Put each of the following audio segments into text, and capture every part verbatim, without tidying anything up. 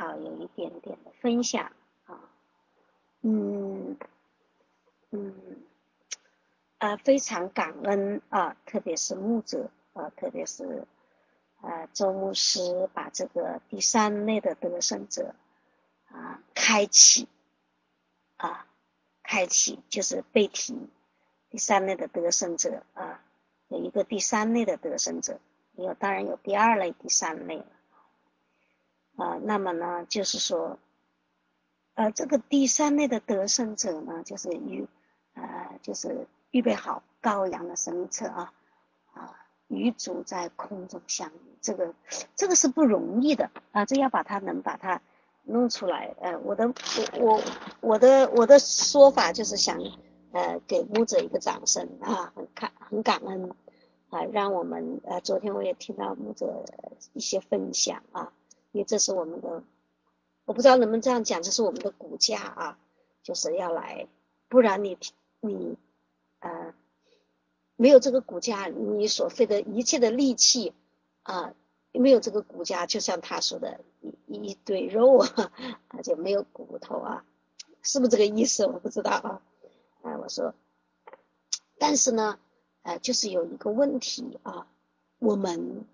好有一点点的分享啊，嗯嗯呃，非常感恩啊，特别是牧者啊，特别是呃周牧师把这个第三类的得胜者啊开启啊，开启就是被提第三类的得胜者啊，有一个第三类的得胜者，有当然有第二类、第三类了啊。那么呢，就是说，呃，这个第三类的得胜者呢，就是预呃就是预备好羔羊的生命册啊啊，与主在空中相遇，这个这个是不容易的啊，这要把它能把它弄出来。呃，我的我我我的我的说法就是想呃给牧者一个掌声啊，很感很感恩啊，让我们呃昨天我也听到牧者一些分享啊，因为这是我们的，我不知道能不能这样讲，这是我们的骨架啊，就是要来，不然你你呃没有这个骨架，你所费的一切的力气啊，没有这个骨架，就像他说的，一一堆肉啊，就没有骨头啊，是不是这个意思？我不知道啊。啊，我说，但是呢，呃，就是有一个问题啊，我们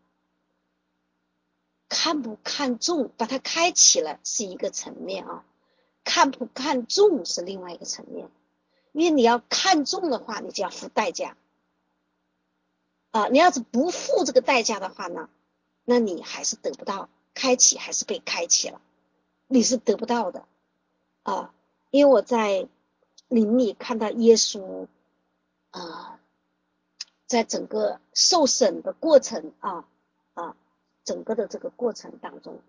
看不看重，把它开启了是一个层面啊，看不看重是另外一个层面。因为你要看重的话，你就要付代价啊。你要是不付这个代价的话呢，那你还是得不到开启，还是被开启了，你是得不到的啊。因为我在灵里看到耶稣啊，在整个受审的过程啊啊，整个的这个过程当中，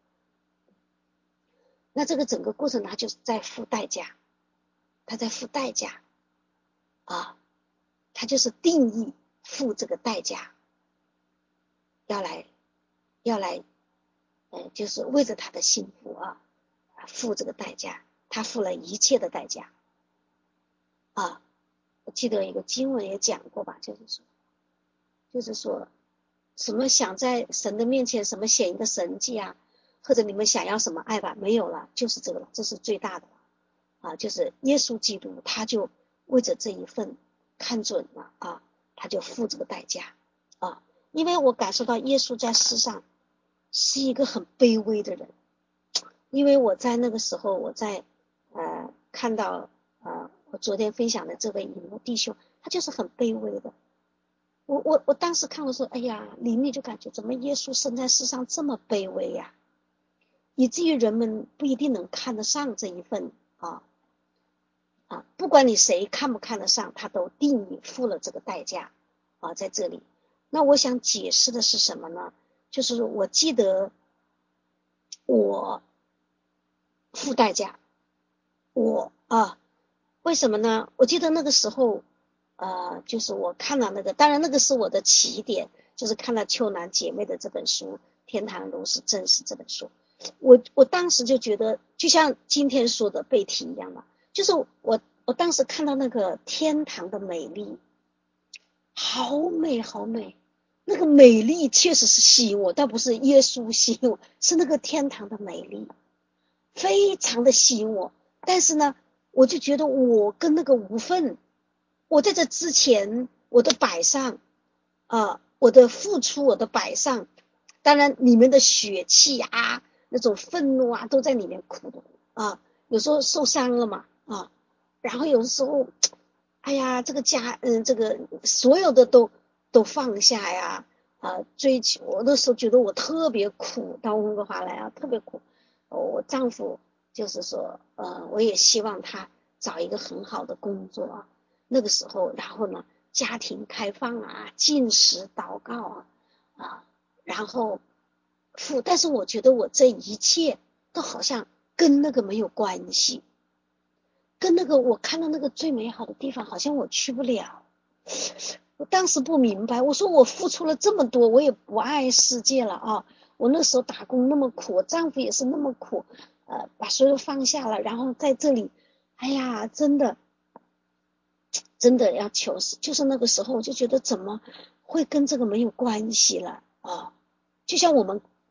那这个整个过程他就是在付代价，他在付代价啊，他就是定义付这个代价，要来要来呃，就是为着他的幸福啊，付这个代价，他付了一切的代价啊。我记得一个经文也讲过吧，就是说，就是说什么想在神的面前什么显一个神迹啊，或者你们想要什么爱吧，没有了，就是这个了，这是最大的了啊，就是耶稣基督，他就为着这一份看准了啊，他就付这个代价啊，因为我感受到耶稣在世上是一个很卑微的人，因为我在那个时候，我在呃看到呃我昨天分享的这位引牧弟兄，他就是很卑微的。我我我当时看的时候，哎呀，灵里就感觉怎么耶稣生在世上这么卑微呀、啊，以至于人们不一定能看得上这一份啊啊，不管你谁看不看得上，他都定义付了这个代价啊，在这里。那我想解释的是什么呢？就是我记得我付代价，我啊，为什么呢？我记得那个时候，呃，就是我看了那个，当然那个是我的起点，就是看了秋楠姐妹的这本书《天堂如是真实》这本书，我我当时就觉得，就像今天说的背题一样嘛，就是我我当时看到那个天堂的美丽，好美好美，那个美丽确实是吸引我，倒不是耶稣吸引我，是那个天堂的美丽，非常的吸引我。但是呢，我就觉得我跟那个无份，我在这之前我的摆上啊，我的付出，我的摆上，当然你们的血气啊，那种愤怒啊，都在里面哭的啊，有时候受伤了嘛啊，然后有时候，哎呀，这个家，嗯，这个所有的都都放下呀啊，追求，我那时候觉得我特别苦，到温哥华来啊，特别苦。我丈夫就是说，呃，我也希望他找一个很好的工作啊。那个时候，然后呢，家庭开放啊，进食祷告啊，啊，然后付，但是我觉得我这一切都好像跟那个没有关系，跟那个我看到那个最美好的地方，好像我去不了。我当时不明白，我说我付出了这么多，我也不爱世界了啊！我那时候打工那么苦，我丈夫也是那么苦，呃，把所有放下了，然后在这里，哎呀，真的，真的要求死，就是那个时候我就觉得怎么会跟这个没有关系了啊？就像我们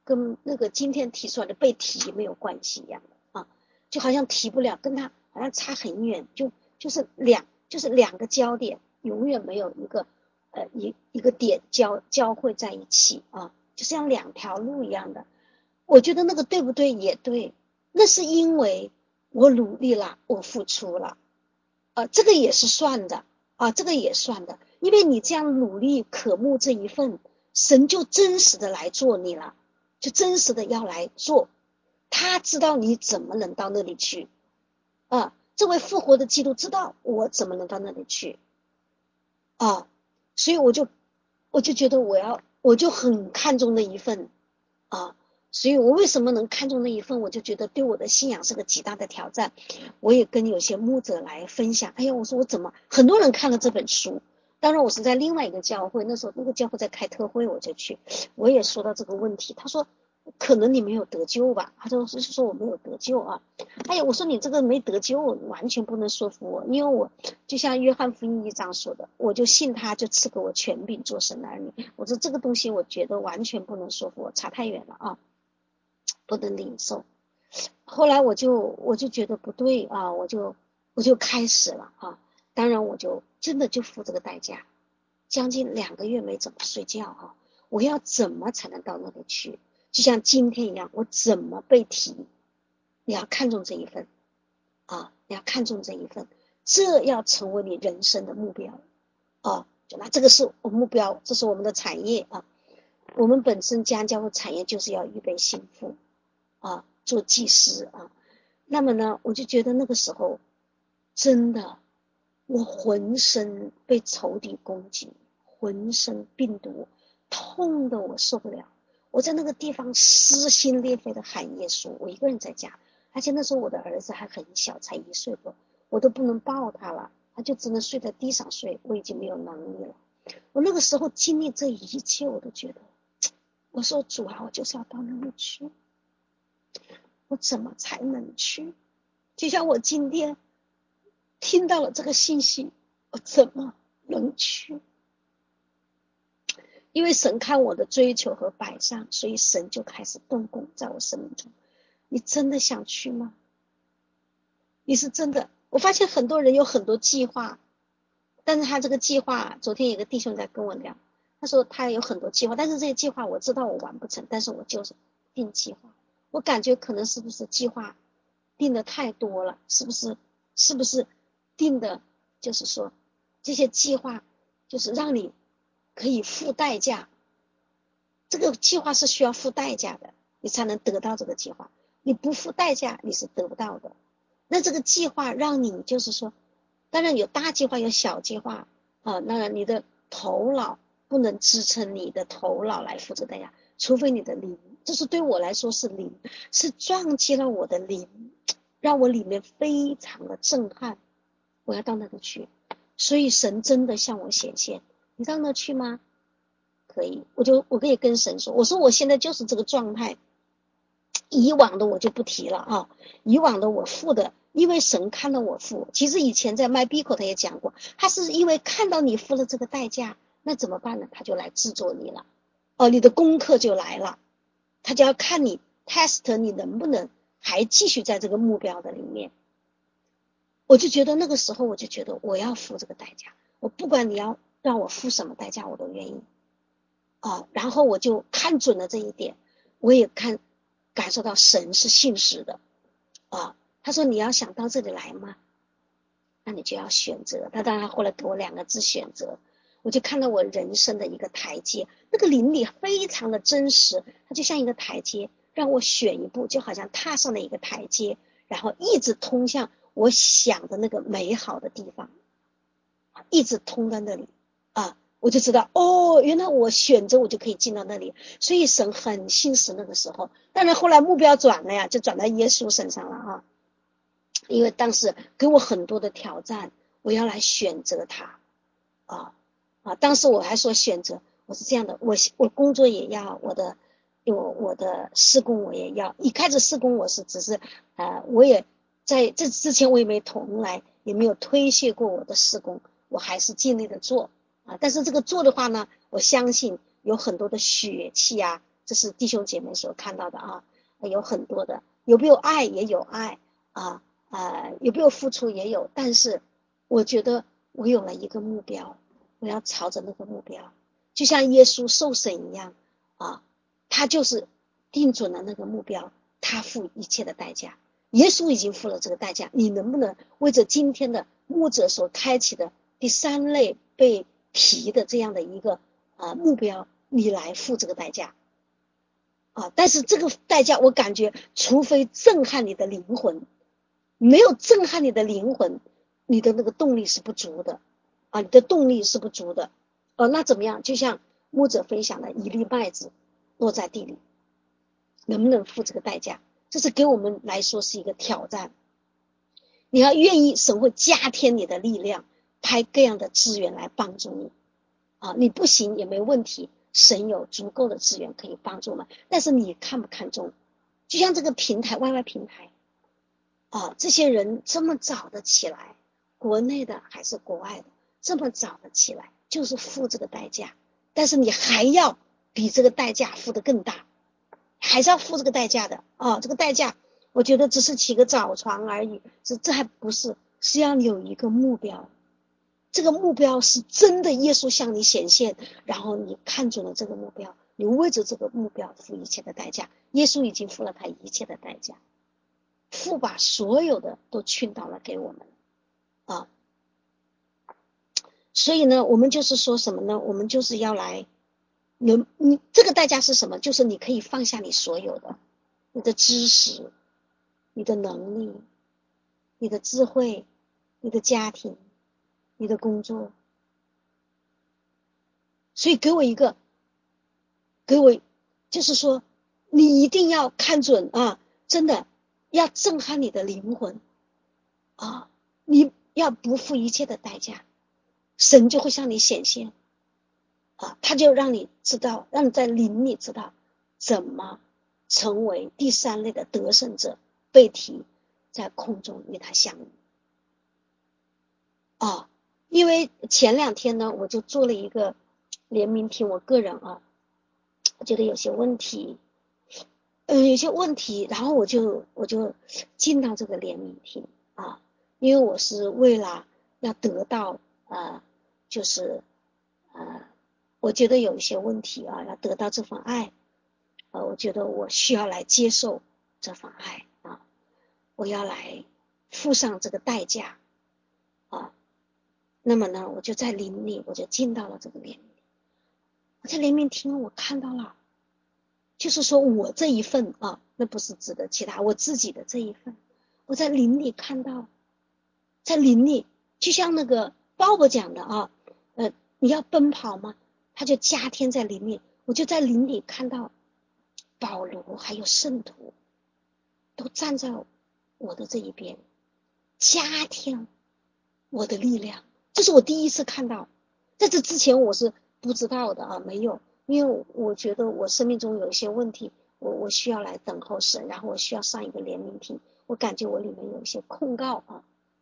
跟那个今天提出来的被提没有关系一样的啊，就好像提不了，跟他好像差很远，就就是两就是两个焦点，永远没有一个呃一一个点交交汇在一起啊，就像两条路一样的。我觉得那个对不对也对，那是因为我努力了，我付出了，呃，这个也是算的啊，这个也算的，因为你这样努力渴慕这一份，神就真实的来做你了，就真实的要来做，他知道你怎么能到那里去啊，这位复活的基督知道我怎么能到那里去啊，所以我就我就觉得我要我就很看重那一份啊，所以我为什么能看重那一份，我就觉得对我的信仰是个极大的挑战。我也跟有些牧者来分享，哎呀，我说我怎么很多人看了这本书，当然我是在另外一个教会，那时候那个教会在开特会，我就去，我也说到这个问题，他说可能你没有得救吧，他说是说我没有得救啊，哎呀，我说你这个没得救完全不能说服我，因为我就像约翰福音一章说的，我就信他就赐给我权柄做神的儿女，我说这个东西我觉得完全不能说服我，差太远了啊，不能领受。后来我就我就觉得不对啊，我就我就开始了啊，当然我就真的就付这个代价，将近两个月没怎么睡觉啊，我要怎么才能到那里去？就像今天一样，我怎么被提？你要看重这一份啊，你要看重这一份，这要成为你人生的目标啊。那这个是我目标，这是我们的产业啊。我们本身家教会产业就是要预备心腹啊，做祭司啊。那么呢，我就觉得那个时候真的，我浑身被仇敌攻击，浑身病毒，痛的我受不了。我在那个地方撕心裂肺的喊耶稣，我一个人在家，而且那时候我的儿子还很小，才一岁多，我都不能抱他了，他就只能睡在地上睡，我已经没有能力了。我那个时候经历这一切，我都觉得，我说主啊，我就是要到那里去，我怎么才能去？就像我今天听到了这个信息，我怎么能去？因为神看我的追求和摆上，所以神就开始动工在我生命中。你真的想去吗？你是真的？我发现很多人有很多计划，但是他这个计划，昨天有个弟兄在跟我聊，他说他有很多计划，但是这些计划我知道我完不成，但是我就是定计划。我感觉可能是不是计划定的太多了，是不是是不是定的就是说这些计划就是让你可以付代价，这个计划是需要付代价的，你才能得到这个计划，你不付代价你是得不到的。那这个计划让你就是说，当然有大计划有小计划啊，那你的头脑不能支撑你的头脑来付这个代价，除非你的灵，这是对我来说是灵，是撞击了我的灵，让我里面非常的震撼，我要到那个去，所以神真的向我显现，你到那去吗？可以，我就我可以跟神说，我说我现在就是这个状态，以往的我就不提了啊，以往的我付的，因为神看到我付，其实以前在麦比口他也讲过，他是因为看到你付了这个代价，那怎么办呢？他就来制作你了，哦，你的功课就来了，他就要看你 test 你能不能还继续在这个目标的里面。我就觉得那个时候我就觉得我要付这个代价，我不管你要让我付什么代价我都愿意啊，然后我就看准了这一点，我也看感受到神是信实的啊。他说你要想到这里来吗？那你就要选择。他当然后来给我两个字选择，我就看到我人生的一个台阶，那个灵里非常的真实，它就像一个台阶，让我选一步，就好像踏上了一个台阶，然后一直通向我想的那个美好的地方，一直通到那里啊。我就知道哦，原来我选择我就可以进到那里，所以神很信实那个时候。当然后来目标转了呀，就转到耶稣身上了啊，因为当时给我很多的挑战，我要来选择他啊啊！当时我还说选择，我是这样的，我我工作也要，我的我我的事工我也要。一开始事工我是只是呃，我也在这之前我也没从来也没有推卸过我的事工，我还是尽力的做啊。但是这个做的话呢，我相信有很多的血气啊， 这是弟兄姐妹所看到的啊，有很多的，有没有爱也有爱啊，呃，有没有付出也有，但是我觉得我有了一个目标，我要朝着那个目标，就像耶稣受审一样啊，他就是定准了那个目标，他付一切的代价。耶稣已经付了这个代价，你能不能为着今天的牧者所开启的第三类被提的这样的一个啊目标，你来付这个代价啊？但是这个代价，我感觉，除非震撼你的灵魂，没有震撼你的灵魂，你的那个动力是不足的啊，你的动力是不足的。呃，那怎么样？就像牧者分享的一粒麦子落在地里，能不能付这个代价？这是给我们来说是一个挑战。你要愿意，神会加添你的力量，派各样的资源来帮助你啊！你不行也没问题，神有足够的资源可以帮助我们。但是你看不看重？就像这个平台 Y Y 平台啊，这些人这么早的起来，国内的还是国外的，这么早的起来，就是付这个代价。但是你还要比这个代价付得更大，还是要付这个代价的啊！这个代价，我觉得只是起个早床而已，这这还不是，是要有一个目标。这个目标是真的，耶稣向你显现，然后你看准了这个目标，你为着这个目标付一切的代价。耶稣已经付了他一切的代价，父把所有的都倾倒了给我们啊！所以呢，我们就是说什么呢？我们就是要来，能你这个代价是什么？就是你可以放下你所有的，你的知识、你的能力、你的智慧、你的家庭、你的工作。所以给我一个，给我就是说，你一定要看准啊，真的要震撼你的灵魂啊！你要不付一切的代价，神就会向你显现啊，他就让你知道，让你在灵里知道怎么成为第三类的得胜者，被提在空中与他相遇啊！因为前两天呢，我就做了一个联名听，我个人啊，我觉得有些问题，嗯、呃，有些问题，然后我就我就进到这个联名听啊，因为我是为了要得到呃，就是呃，我觉得有一些问题啊，要得到这份爱，呃，我觉得我需要来接受这份爱啊，我要来付上这个代价啊。那么呢，我就在灵里，我就进到了这个联名。我在联名厅，我看到了，就是说我这一份啊，那不是指的其他，我自己的这一份，我在灵里看到，在灵里，就像那个鲍勃讲的啊，呃，你要奔跑吗？他就加添在里面，我就在灵里看到保罗还有圣徒都站在我的这一边，加添我的力量，这是我第一次看到，在这之前我是不知道的啊，没有，因为我觉得我生命中有一些问题，我我需要来等候神，然后我需要上一个联名庭，我感觉我里面有一些控告啊，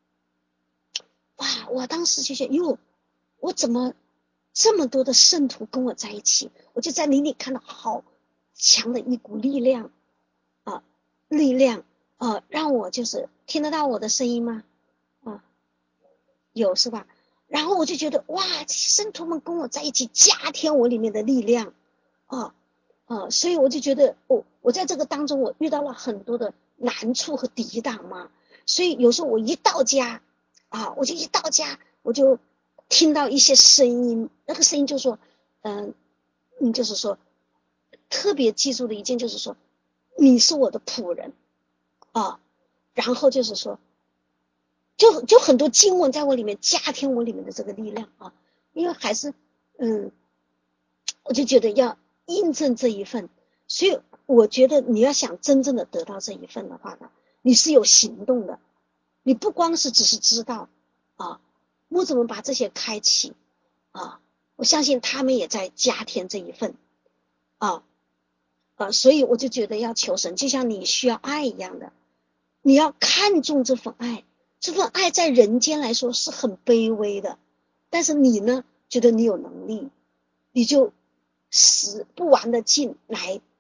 哇，我当时就觉得，哟，我怎么这么多的圣徒跟我在一起？我就在灵里看到好强的一股力量啊，力量啊，让我就是听得到我的声音吗？啊，有是吧？然后我就觉得哇，圣徒们跟我在一起，加添我里面的力量啊啊，所以我就觉得，我、哦、我在这个当中，我遇到了很多的难处和抵挡嘛。所以有时候我一到家啊，我就一到家，我就听到一些声音，那个声音就说，嗯嗯，就是说特别记住的一件就是说，你是我的仆人啊，然后就是说。就就很多经文在我里面加添我里面的这个力量啊，因为还是嗯，我就觉得要印证这一份，所以我觉得你要想真正的得到这一份的话呢，你是有行动的，你不光是只是知道啊，我怎么把这些开启啊，我相信他们也在加添这一份啊啊，所以我就觉得要求神，就像你需要爱一样的，你要看重这份爱。这份爱在人间来说是很卑微的，但是你呢，觉得你有能力，你就使不完的劲来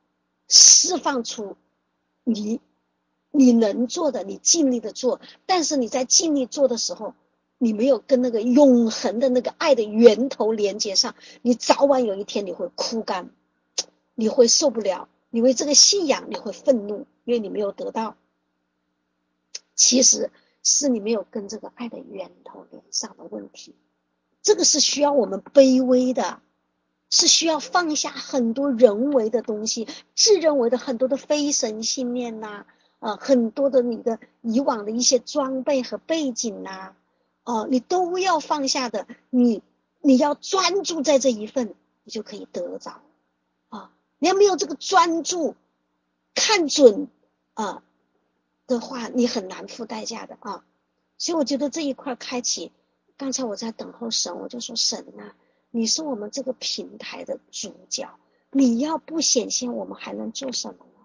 释放出你你能做的，你尽力的做，但是你在尽力做的时候，你没有跟那个永恒的那个爱的源头连接上，你早晚有一天你会枯干，你会受不了，你为这个信仰你会愤怒，因为你没有得到，其实是你没有跟这个爱的源头连上的问题。这个是需要我们卑微的，是需要放下很多人为的东西，自认为的很多的非神信念呐、啊，呃，很多的你的以往的一些装备和背景呐、啊，哦、呃，你都要放下的，你你要专注在这一份，你就可以得着啊。你要没有这个专注，看准啊的话，你很难付代价的啊。所以我觉得这一块开启，刚才我在等候神，我就说神啊，你是我们这个平台的主角，你要不显现，我们还能做什么呢？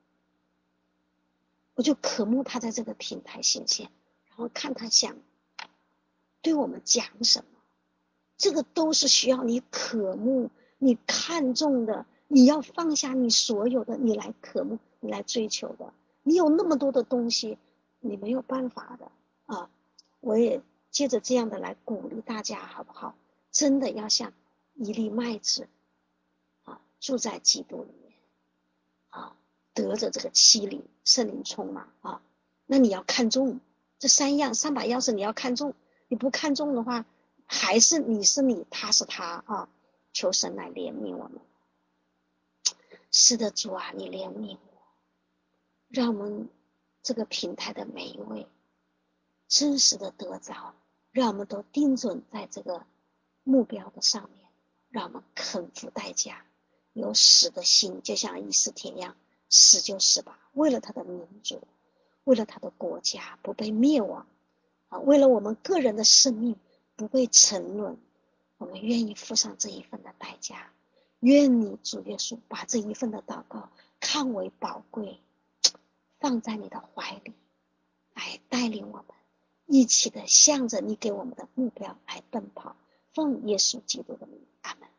我就渴慕他在这个平台显现，然后看他想对我们讲什么。这个都是需要你渴慕，你看重的，你要放下你所有的，你来渴慕，你来追求的。你有那么多的东西，你没有办法的啊！我也借着这样的来鼓励大家，好不好？真的要像一粒麦子啊，住在基督里面啊，得着这个七灵圣灵充满啊。那你要看重这三样三把钥匙，你要看重，你不看重的话，还是你是你，他是他啊！求神来怜悯我们。是的，主啊，你怜悯我，让我们这个平台的每一位真实的得着，让我们都定准在这个目标的上面，让我们肯付代价，有死的心，就像以斯帖一样，死就死吧，为了他的民族，为了他的国家不被灭亡啊，为了我们个人的生命不被沉沦，我们愿意付上这一份的代价。愿你主耶稣把这一份的祷告看为宝贵，放在你的怀里，来带领我们一起的向着你给我们的目标来奔跑，奉耶稣基督的名，阿们。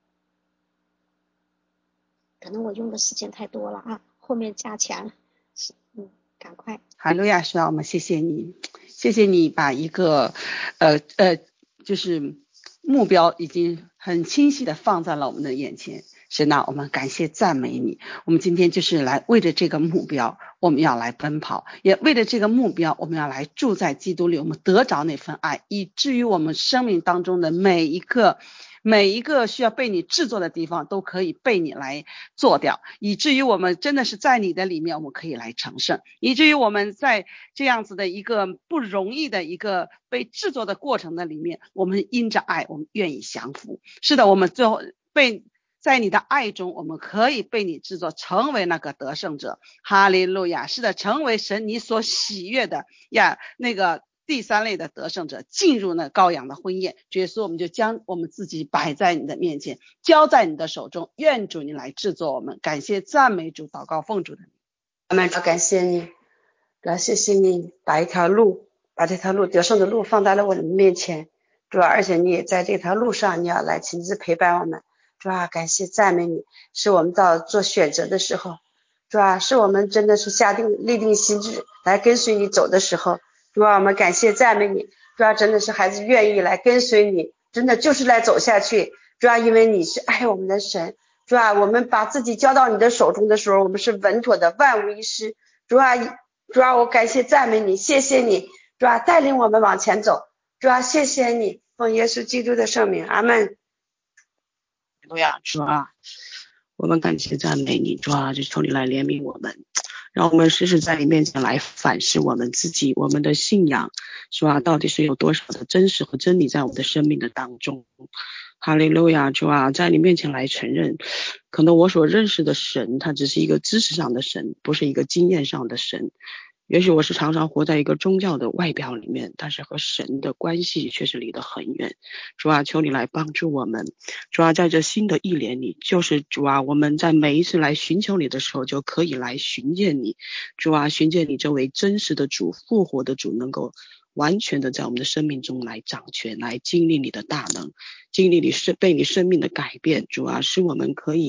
可能我用的时间太多了啊，后面加强，嗯，赶快。 哈利路亚，是啊，我们谢谢你，谢谢你把一个呃呃就是目标已经很清晰的放在了我们的眼前。神啊，我们感谢赞美你，我们今天就是来为着这个目标我们要来奔跑，也为了这个目标我们要来住在基督里，我们得着那份爱，以至于我们生命当中的每一个每一个需要被你制作的地方都可以被你来做掉，以至于我们真的是在你的里面我们可以来成圣，以至于我们在这样子的一个不容易的一个被制作的过程的里面，我们因着爱我们愿意降服。是的，我们最后被在你的爱中，我们可以被你制作成为那个得胜者。哈利路亚！是的，成为神你所喜悦的呀那个第三类的得胜者，进入那羔羊的婚宴。主耶稣，我们就将我们自己摆在你的面前，交在你的手中，愿主你来制作我们。感谢赞美主，祷告奉主的名。 阿们，感谢你，感谢谢你把一条路，把这条路得胜的路放在了我们面前，主啊，而且你也在这条路上，你要来亲自陪伴我们，主啊，感谢赞美你，是我们到做选择的时候，主啊，是我们真的是下定立定心志来跟随你走的时候，主啊，我们感谢赞美你，主啊，真的是孩子愿意来跟随你，真的就是来走下去，主啊，因为你是爱我们的神，主啊，我们把自己交到你的手中的时候，我们是稳妥的，万无一失。主啊，主啊，我感谢赞美你，谢谢你，主啊，带领我们往前走，主啊，谢谢你，奉耶稣基督的圣名，阿们。 主啊，主啊，我们感谢赞美你，主啊，就求你来怜悯我们，让我们时时在你面前来反思我们自己，我们的信仰，主啊，到底是有多少的真实和真理在我们的生命的当中。哈利路亚，主啊，在你面前来承认，可能我所认识的神，他只是一个知识上的神，不是一个经验上的神。也许我是常常活在一个宗教的外表里面，但是和神的关系却是离得很远。主啊，求你来帮助我们。主啊，在这新的一年里，就是主啊，我们在每一次来寻求你的时候，就可以来寻见你。主啊，寻见你这位真实的主，复活的主，能够完全的在我们的生命中来掌权，来经历你的大能，经历你是被你生命的改变。主啊，使我们可以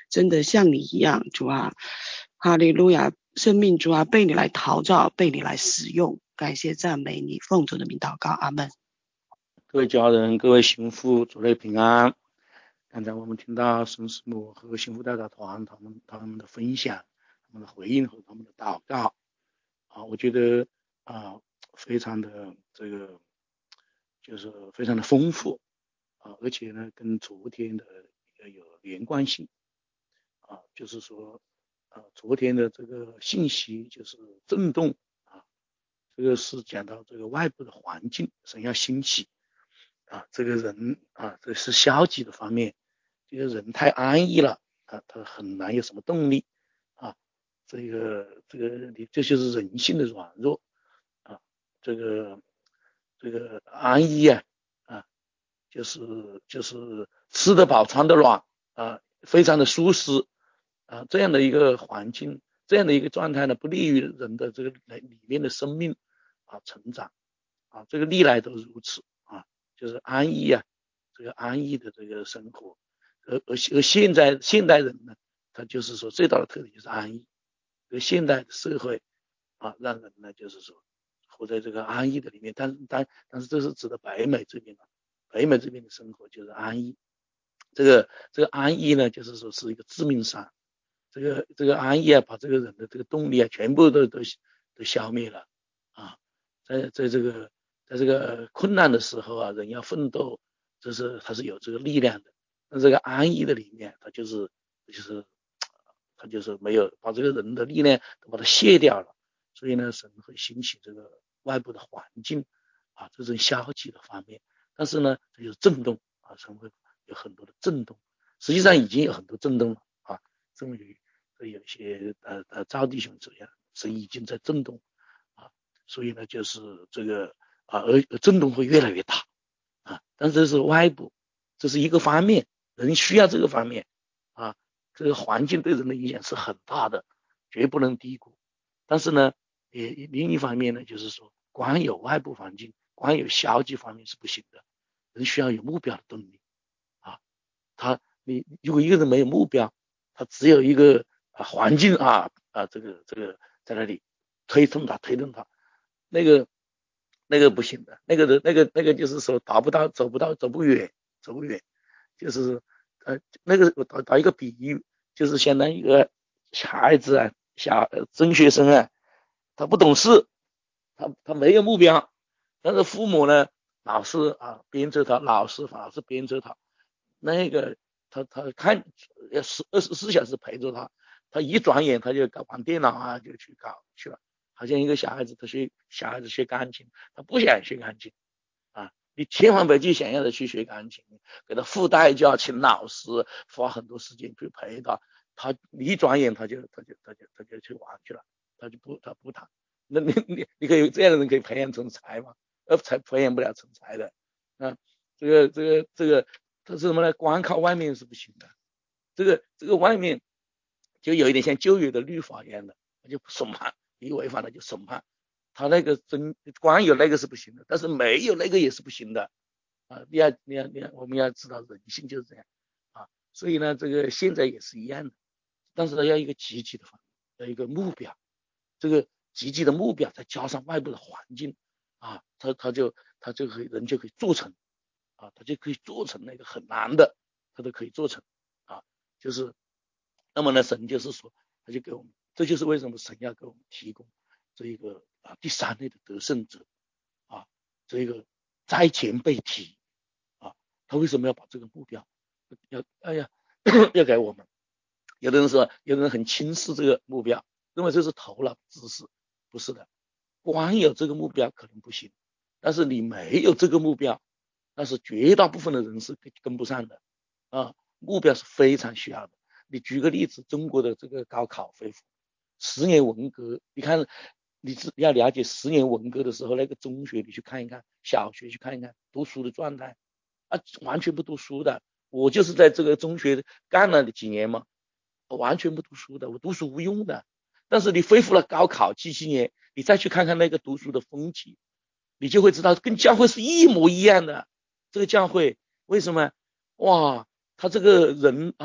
真的像你一样，主啊，哈利路亚，生命主啊被你来陶造，被你来使用，感谢赞美你，奉主的名祷告，阿们。 各位家人，各位幸福，主内平安。刚才我们听到孙师母和幸福代表团他们他们的分享，他们的回应和他们的祷告啊，我觉得啊非常的这个就是非常的丰富啊，而且呢跟昨天的有连贯性啊，就是说啊昨天的这个信息就是震动啊，这个是讲到这个外部的环境神要兴起啊，这个人啊这是消极的方面，这个人太安逸了啊，他很难有什么动力啊，这个这个你这就是人性的软弱啊，这个这个安逸啊啊，就是就是吃得饱穿得暖啊，非常的舒适啊，这样的一个环境，这样的一个状态呢，不利于人的这个里面的生命啊成长啊，这个历来都如此啊，就是安逸啊，这个安逸的这个生活，而而而现在现代人呢，他就是说最大的特点就是安逸，而现代的社会啊，让人呢就是说活在这个安逸的里面，但但但是这是指的北美这边啊，北美这边的生活就是安逸，这个这个安逸呢，就是说是一个致命伤。这个这个安逸啊，把这个人的这个动力啊，全部都都都消灭了啊！在在这个在这个困难的时候啊，人要奋斗，这是他是有这个力量的。那这个安逸的里面，他就是就是他就是没有把这个人的力量都把它卸掉了。所以呢，神会兴起这个外部的环境啊，这种消极的方面。但是呢，它就是震动啊，神会有很多的震动，实际上已经有很多震动了啊，正如有一些呃呃赵弟兄这样，神已经在震动啊，所以呢就是这个啊，而震动会越来越大啊，但是这是外部，这是一个方面，人需要这个方面啊，这个环境对人的影响是很大的，绝不能低估。但是呢，也另一方面呢，就是说光有外部环境，光有消极方面是不行的，人需要有目标的动力啊，他你如果一个人没有目标，他只有一个啊环境啊啊这个这个在那里推动他推动他，那个那个不行的，那个人那个那个就是说达不到走不到走不远走不远，就是呃那个我打打一个比喻，就是相当于一个小孩子啊小中学生啊，他不懂事，他他没有目标，但是父母呢老是啊鞭策他，老师老是鞭策他，那个他他看要十二十四小时陪着他，他一转眼他就搞玩电脑啊，就去搞去了。好像一个小孩子，他学小孩子学钢琴，他不想学钢琴啊，你千万别去想要他去学钢琴，给他付代价，请老师，花很多时间去陪他，他一转眼他就他就他就他就去玩去了，他就不他不弹。那你你你可以这样的人可以培养成才吗？呃，才培养不了成才的啊。这个这个这个他是什么呢？光靠外面是不行的。这个这个外面就有一点像旧约的律法一样的，就审判，一违反了就审判。他那个真光有那个是不行的，但是没有那个也是不行的啊！你要你要你要，我们要知道人性就是这样啊。所以呢，这个现在也是一样的，但是呢，要一个积极的方面，要一个目标，这个积极的目标再加上外部的环境啊，他他就他就可以人就可以做成啊，他就可以做成那个很难的，他都可以做成啊，就是。那么呢，神就是说，他就给我们，这就是为什么神要给我们提供这一个啊第三类的得胜者啊，这个在前被提啊，他为什么要把这个目标要哎呀要给我们？有的人说，有的人很轻视这个目标，认为这是头脑知识，不是的，光有这个目标可能不行，但是你没有这个目标，那是绝大部分的人是跟不上的啊，目标是非常需要的。你举个例子，中国的这个高考恢复，十年文革，你看，你要了解十年文革的时候，那个中学你去看一看，小学去看一看，读书的状态啊，完全不读书的。我就是在这个中学干了几年嘛，我完全不读书的，我读书无用的。但是你恢复了高考七七年，你再去看看那个读书的风气，你就会知道跟教会是一模一样的。这个教会为什么？哇，他这个人啊，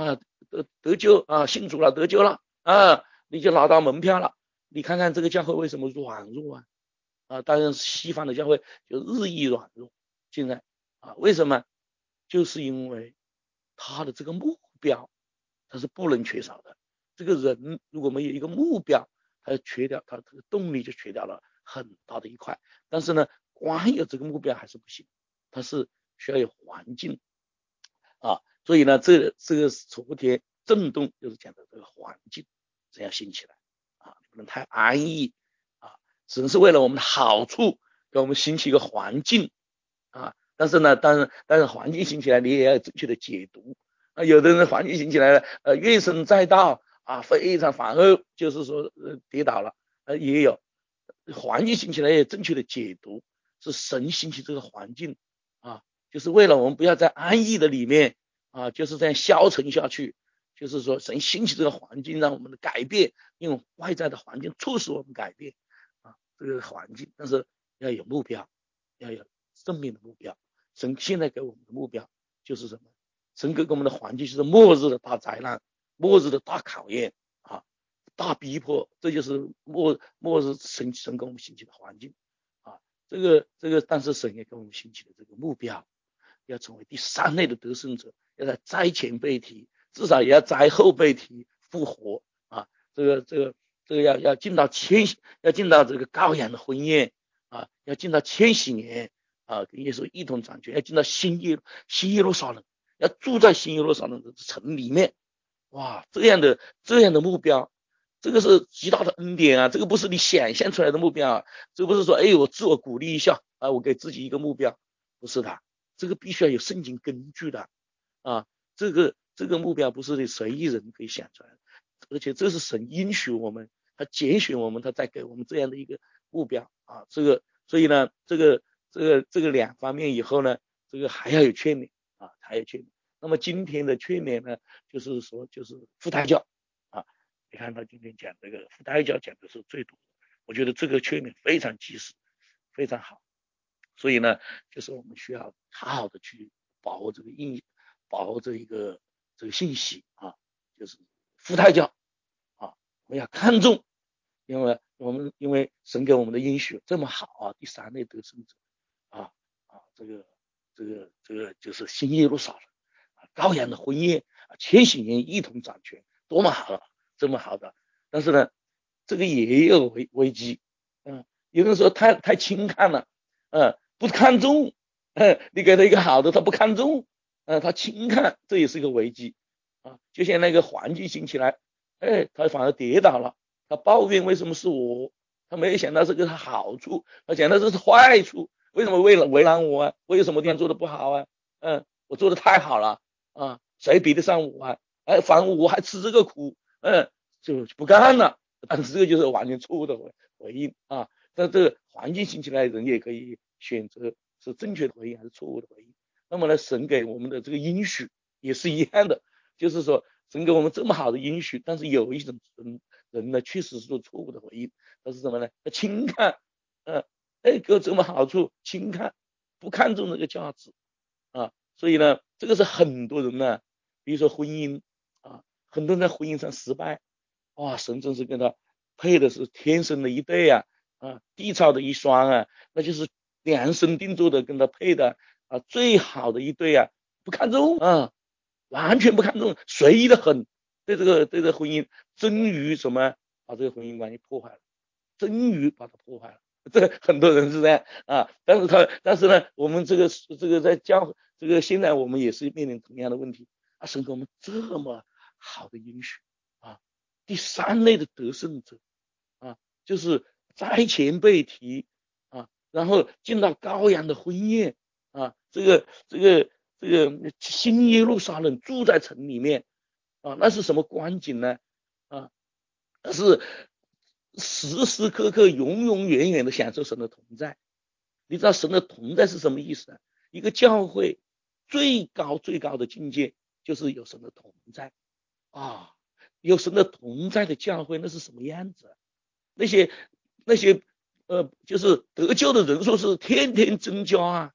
得得救啊，信主了，得救了啊，你就拿到门票了。你看看这个教会为什么软弱啊？啊，当然西方的教会就日益软弱。现在啊，为什么？就是因为他的这个目标，他是不能缺少的。这个人如果没有一个目标，他缺掉，他这个动力就缺掉了很大的一块。但是呢，光有这个目标还是不行，他是需要有环境啊。所以呢，这这个昨天震动就是讲的这个环境，这样兴起来啊，不能太安逸啊，只是为了我们的好处，给我们兴起一个环境啊。但是呢，但是但是环境兴起来，你也要正确的解读啊。有的人环境兴起来了，呃，怨声载道啊，非常反而就是说呃跌倒了，呃也有环境兴起来也正确的解读，是神兴起这个环境啊，就是为了我们不要在安逸的里面啊，就是这样消沉下去。就是说神兴起这个环境，让我们的改变，用外在的环境促使我们改变啊，这个环境，但是要有目标，要有正面的目标。神现在给我们的目标就是什么？神给我们的环境就是末日的大灾难，末日的大考验啊，大逼迫，这就是末末日神神给我们兴起的环境啊。这个这个，但是神也给我们兴起的这个目标，要成为第三类的得胜者，要在灾前被提，至少也要灾后被提复活啊。这个这个这个要要进到千要进到这个羔羊的婚宴啊，要进到千禧年。啊，跟耶稣一同掌权，要进到新耶新耶路撒冷，要住在新耶路撒冷的城里面。哇，这样的这样的目标，这个是极大的恩典啊！这个不是你想象出来的目标啊，这不是说哎我自我鼓励一下啊，我给自己一个目标，不是的，这个必须要有圣经根据的啊。这个这个目标不是你随意人可以想出来的，而且这是神应许我们，他拣选我们，他再给我们这样的一个目标啊。这个所以呢，这个。这个这个两方面以后呢，这个还要有劝勉啊，还有劝勉。那么今天的劝勉呢，就是说就是付代教啊。你看他今天讲这个付代教讲的是最多的，我觉得这个劝勉非常及时，非常好。所以呢，就是我们需要好好的去把握这个印，把握这一个这个信息啊，就是付代教啊，我们要看重，因为我们因为神给我们的应许这么好啊，第三类得胜者。啊啊，这个这个这个就是新耶路撒冷啊，羔羊的婚宴啊，千禧年一同掌权，多么好啊，这么好的。但是呢，这个也有危危机，嗯，有人说太太轻看了，嗯，不看重，嗯，你给他一个好的，他不看重，嗯，他轻看，这也是一个危机啊。就像那个环境兴起来，哎，他反而跌倒了，他抱怨为什么是我，他没有想到这个是好处，他想到这是坏处。为什么为了为难我啊？我有什么地方做的不好啊？嗯，我做的太好了啊，谁比得上我啊？哎，反正我还吃这个苦，嗯，就不干了。但是这个就是完全错误的回回应啊。但这个环境兴起来，人也可以选择是正确的回应还是错误的回应。那么呢，神给我们的这个应许也是一样的，就是说神给我们这么好的应许，但是有一种人人呢，确实是做错误的回应，那是什么呢？轻看，嗯。哎，给我这么好处，轻看，不看重这个价值啊。所以呢，这个是很多人呢，比如说婚姻啊，很多人在婚姻上失败，哇，神真是跟他配的是天生的一对啊，啊，地草的一双啊，那就是量身定做的跟他配的啊，最好的一对啊，不看重啊，完全不看重，随意的很，对这个对这个婚姻臻于什么，把这个婚姻关系破坏了，臻于把它破坏了。这很多人是这样啊，但是他但是呢，我们这个这个在教这个现在我们也是面临同样的问题啊，神给我们这么好的应许啊，第三类的得胜者啊，就是灾前被提啊，然后进到羔羊的婚宴啊，这个这个这个新耶路撒冷住在城里面啊，那是什么光景呢？啊，那是时时刻刻永永远远的享受神的同在。你知道神的同在是什么意思啊？一个教会最高最高的境界就是有神的同在啊，有神的同在的教会那是什么样子啊？那些那些呃，就是得救的人数是天天增加啊，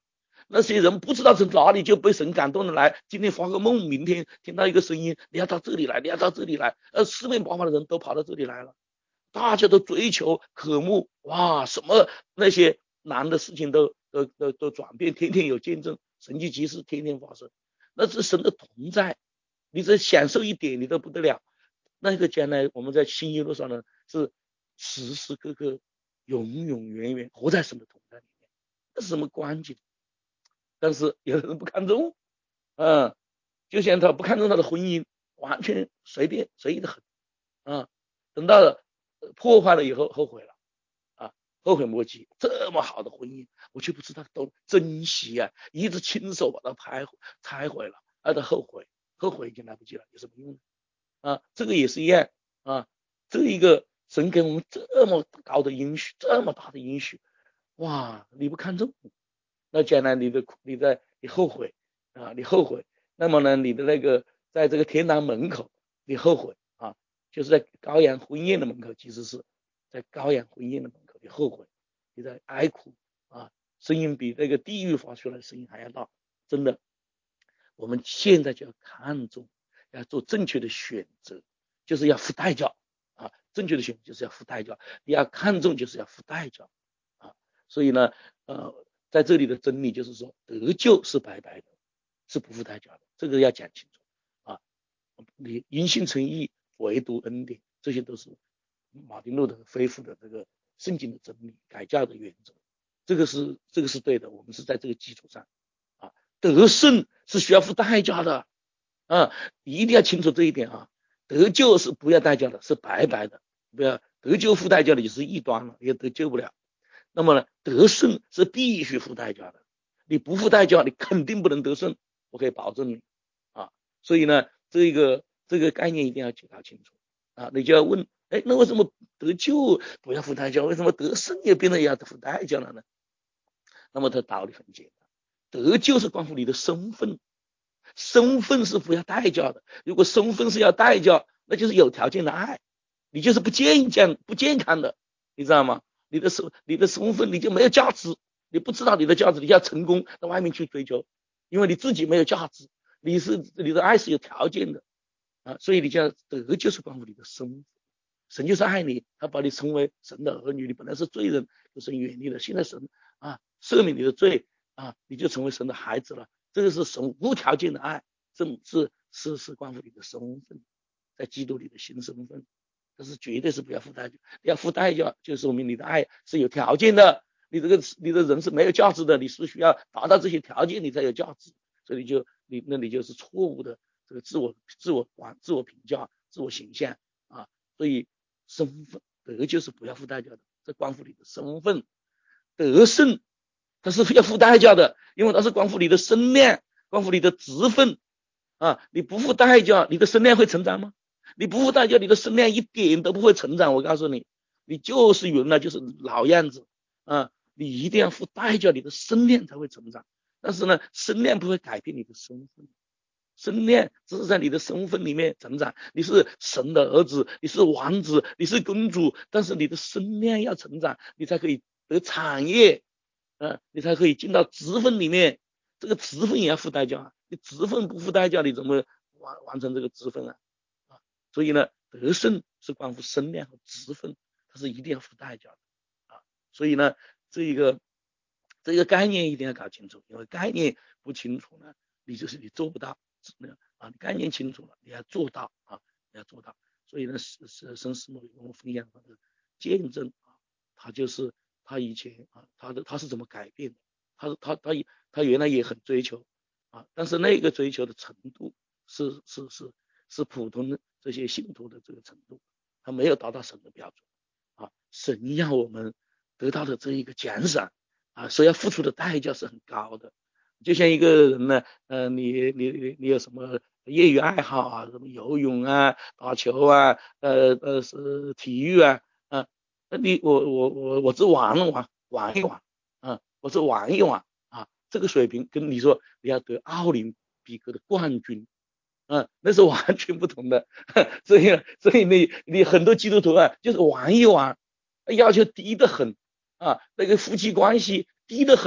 那些人不知道从哪里就被神感动的来，今天发个梦，明天听到一个声音，你要到这里来，你要到这里来，呃，四面八方的人都跑到这里来了，大家都追求渴慕，哇，什么那些难的事情都都都都转变，天天有见证，神迹奇事天天发生，那是神的同在，你只享受一点你都不得了。那个将来我们在新耶路撒冷是时时刻刻永永远远活在神的同在里面，这是什么关键？但是有的人不看重，嗯，就像他不看重他的婚姻，完全随便随意的很，啊，等到了破坏了以后后悔了，啊，后悔莫及。这么好的婚姻，我却不知道都珍惜啊，一直亲手把它拍拆毁了，而他后悔，后悔已经来不及了，有什么用呢？啊，这个也是一样啊，这一个神给我们这么高的应许，这么大的应许，哇，你不看重，那将来你的你在你后悔啊，你后悔，那么呢，你的那个在这个天堂门口，你后悔啊，就是在羔羊婚宴的门口，其实是在羔羊婚宴的门口，你后悔，你在哀哭啊，声音比那个地狱发出来的声音还要大，真的，我们现在就要看重，要做正确的选择，就是要付代价啊，正确的选择就是要付代价，你要看重就是要付代价啊，所以呢，呃。在这里的真理就是说，得救是白白的，是不付代价的，这个要讲清楚啊。你因信称义，唯独恩典，这些都是马丁路德恢复的这个圣经的真理，改教的原则，这个是这个是对的。我们是在这个基础上啊，得胜是需要付代价的啊，一定要清楚这一点啊。得救是不要代价的，是白白的，不要得救付代价的就是异端了，也得救不了。那么呢，得胜是必须付代价的，你不付代价，你肯定不能得胜，我可以保证你啊。所以呢，这个这个概念一定要搞清楚啊。你就要问，哎，那为什么得救不要付代价？为什么得胜也变得要付代价了呢？那么它道理很简单，得救是关乎你的身份，身份是不要代价的。如果身份是要代价，那就是有条件的爱，你就是不健康不健康的，你知道吗？你的身你的身份你就没有价值，你不知道你的价值，你要成功到外面去追求，因为你自己没有价值，你是你的爱是有条件的啊，所以你就要得就是关乎你的身份，神就是爱你，他把你称为神的儿女，你本来是罪人，有神远离了，现在神啊赦免你的罪啊，你就成为神的孩子了，这个是神无条件的爱，是是是是关乎你的身份，在基督里的新身份。这是绝对是不要付代价，要付代价就说明你的爱是有条件的，你这个你的人是没有价值的，你是需要达到这些条件你才有价值，所以你就你那你就是错误的这个自我自我观自我评价自我形象啊，所以身份得就是不要付代价的，这关乎你的身份，得胜它是要付代价的，因为它是关乎你的身量，关乎你的职分啊，你不付代价，你的身量会成长吗？你不付代价，你的身量一点都不会成长。我告诉你，你就是原来就是老样子啊！你一定要付代价，你的身量才会成长。但是呢，身量不会改变你的身份，身量只是在你的身份里面成长。你是神的儿子，你是王子，你是公主，但是你的身量要成长，你才可以得产业，啊，你才可以进到职分里面。这个职分也要付代价，你职分不付代价，你怎么完完成这个职分啊？所以呢，得胜是关乎身量和职分，它是一定要付代价的啊。所以呢，这一个这个概念一定要搞清楚，因为概念不清楚呢，你就是你做不到啊。概念清楚了，你要做到啊，你要做到。所以呢，是是神师母跟我分享他的见证啊，他就是他以前啊，他的他是怎么改变的？他他他他原来也很追求啊，但是那个追求的程度是是是是普通的这些信徒的这个程度，他没有达到神的标准啊。神要我们得到的这一个奖赏啊，所要付出的代价是很高的。就像一个人呢，呃，你你你你有什么业余爱好啊，什么游泳啊、打球啊，呃呃是体育啊，啊，那你我我我我只玩了玩玩一玩啊，我只玩一玩啊，这个水平跟你说你要得奥林匹克的冠军。啊，那是完全不同的，所以所以你你很多基督徒啊，就是玩一玩，要求低得很啊，那个夫妻关系低得很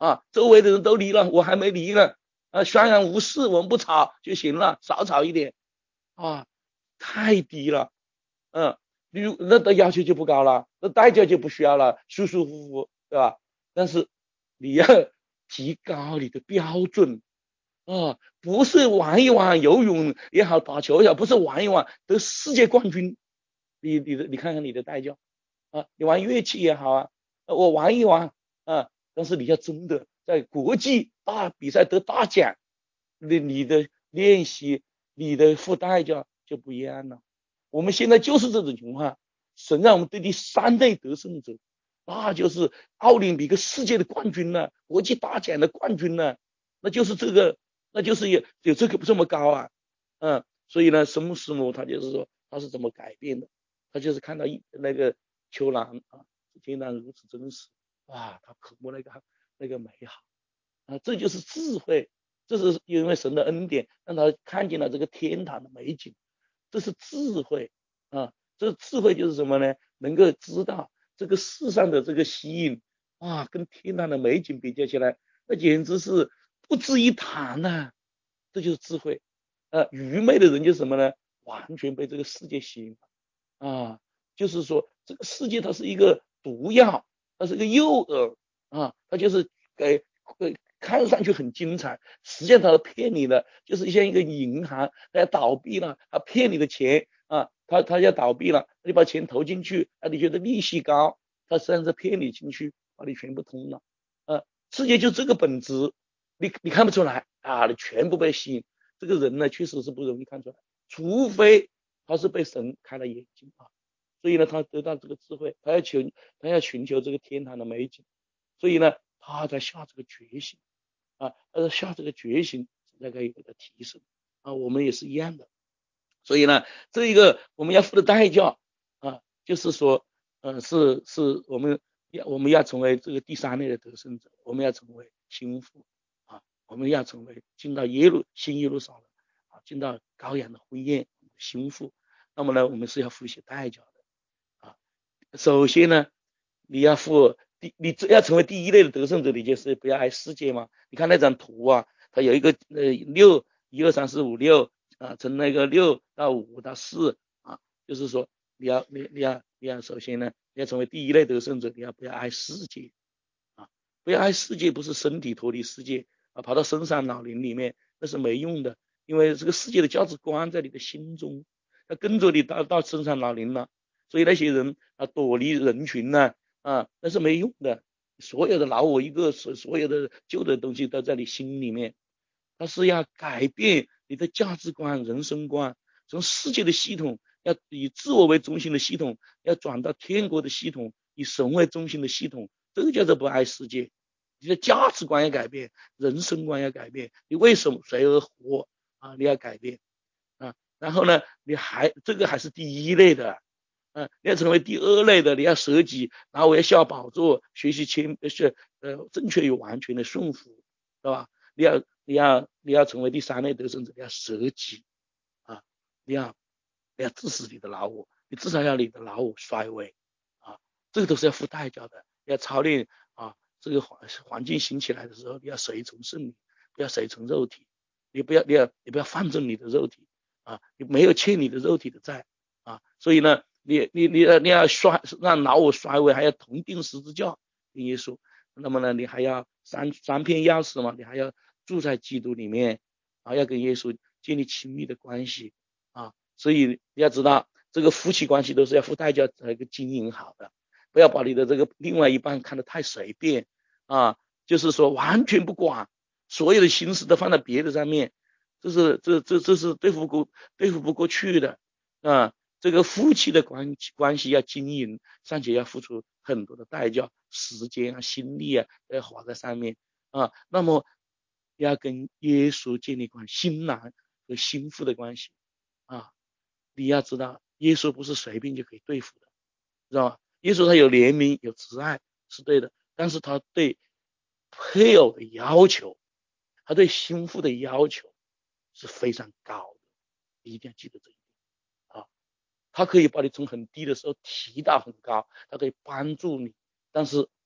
啊，周围的人都离了，我还没离呢，啊，轩然无事，我们不吵就行了，少吵一点啊，太低了，嗯，你那的要求就不高了，那代价就不需要了，舒舒服服，对吧？但是你要提高你的标准啊，不是玩一玩游泳也好，打球也好，不是玩一玩得世界冠军，你你的你看看你的代价啊，你玩乐器也好啊，我玩一玩啊，但是你要真的在国际大比赛得大奖，那你的练习你的付代价就不一样了。我们现在就是这种情况，神让我们对第三类得胜者，那就是奥林匹克世界的冠军了，国际大奖的冠军了，那就是这个，那就是有有这个这么高啊，嗯，所以呢，神牧师母他就是说他是怎么改变的，他就是看到一那个秋兰啊，竟然如此真实，哇，他渴慕那个那个美好啊，这就是智慧，这是因为神的恩典让他看见了这个天堂的美景，这是智慧啊，这智慧就是什么呢？能够知道这个世上的这个吸引啊，跟天堂的美景比较起来，那简直是不值一谈呐、啊，这就是智慧。呃，愚昧的人就是什么呢？完全被这个世界吸引啊，就是说这个世界它是一个毒药，它是一个诱饵啊，它就是给给看上去很精彩，实际上它骗你的，就是像一个银行，它要倒闭了，它骗你的钱啊，它它要倒闭了，你把钱投进去，啊，你觉得利息高，它实际上是骗你进去，把你全部通了，啊，世界就这个本质，你你看不出来啊，你全部被吸引，这个人呢确实是不容易看出来，除非他是被神开了眼睛啊，所以呢，他得到这个智慧，他要求他要寻求这个天堂的美景，所以呢，他在下这个决心啊，呃，下这个决心才可以给他提升啊，我们也是一样的，所以呢，这一个我们要付的代价啊，就是说，嗯、呃，是是我们要我们要成为这个第三类的得胜者，我们要成为心腹啊，我们要成为进到耶路新耶路撒冷啊，进到羔羊的婚宴心腹。那么呢，我们是要付一些代价的啊。首先呢，你要付第，你要成为第一类的得胜者，你就是不要爱世界嘛。你看那张图啊，它有一个呃六一二三四五六啊，从那个六到五到四啊，就是说你要你你要你要首先呢，你要成为第一类得胜者，你要不要爱世界啊？不要爱世界，不是身体脱离世界啊，跑到深山老林里面那是没用的，因为这个世界的价值观在你的心中。他跟着你到到深山老林了，所以那些人啊躲离人群呢啊，那是没用的。所有的老我一个，所所有的旧的东西都在你心里面，他是要改变你的价值观、人生观，从世界的系统要以自我为中心的系统，要转到天国的系统，以神为中心的系统，这个叫做不爱世界。你的价值观要改变，人生观要改变，你为什么谁而活啊？你要改变。啊，然后呢，你还这个还是第一类的，嗯、啊，你要成为第二类的，你要舍己，然后我要下宝座，学习谦是呃正确又完全的顺服，是吧？你要你要你要成为第三类得胜者，你要舍己啊，你要你要致死你的老我，你至少要你的老我衰微啊，这个都是要付代价的，要操练啊，这个环环境兴起来的时候，你要随从圣灵，不要随从肉体，你不要你要你不要放纵你的肉体。啊，你没有欠你的肉体的债啊，所以呢，你你你你要衰让老我衰微，还要同定十字架跟耶稣，那么呢，你还要三三片钥匙嘛，你还要住在基督里面啊，要跟耶稣建立亲密的关系啊，所以你要知道，这个夫妻关系都是要付代价才个经营好的，不要把你的这个另外一半看得太随便啊，就是说完全不管，所有的心思都放在别的上面。这是这这这是对付过对付不过去的啊！这个夫妻的关关系要经营，尚且要付出很多的代价，时间啊、心力啊都要花在上面啊。那么要跟耶稣建立关系，新郎和新妇的关系啊！你要知道，耶稣不是随便就可以对付的，知道吧？耶稣他有怜悯，有慈爱，是对的，但是他对配偶的要求，他对新妇的要求。是非常高的，一定要记得这一点啊！他可以把你从很低的时候提到很高，他可以帮助你，但是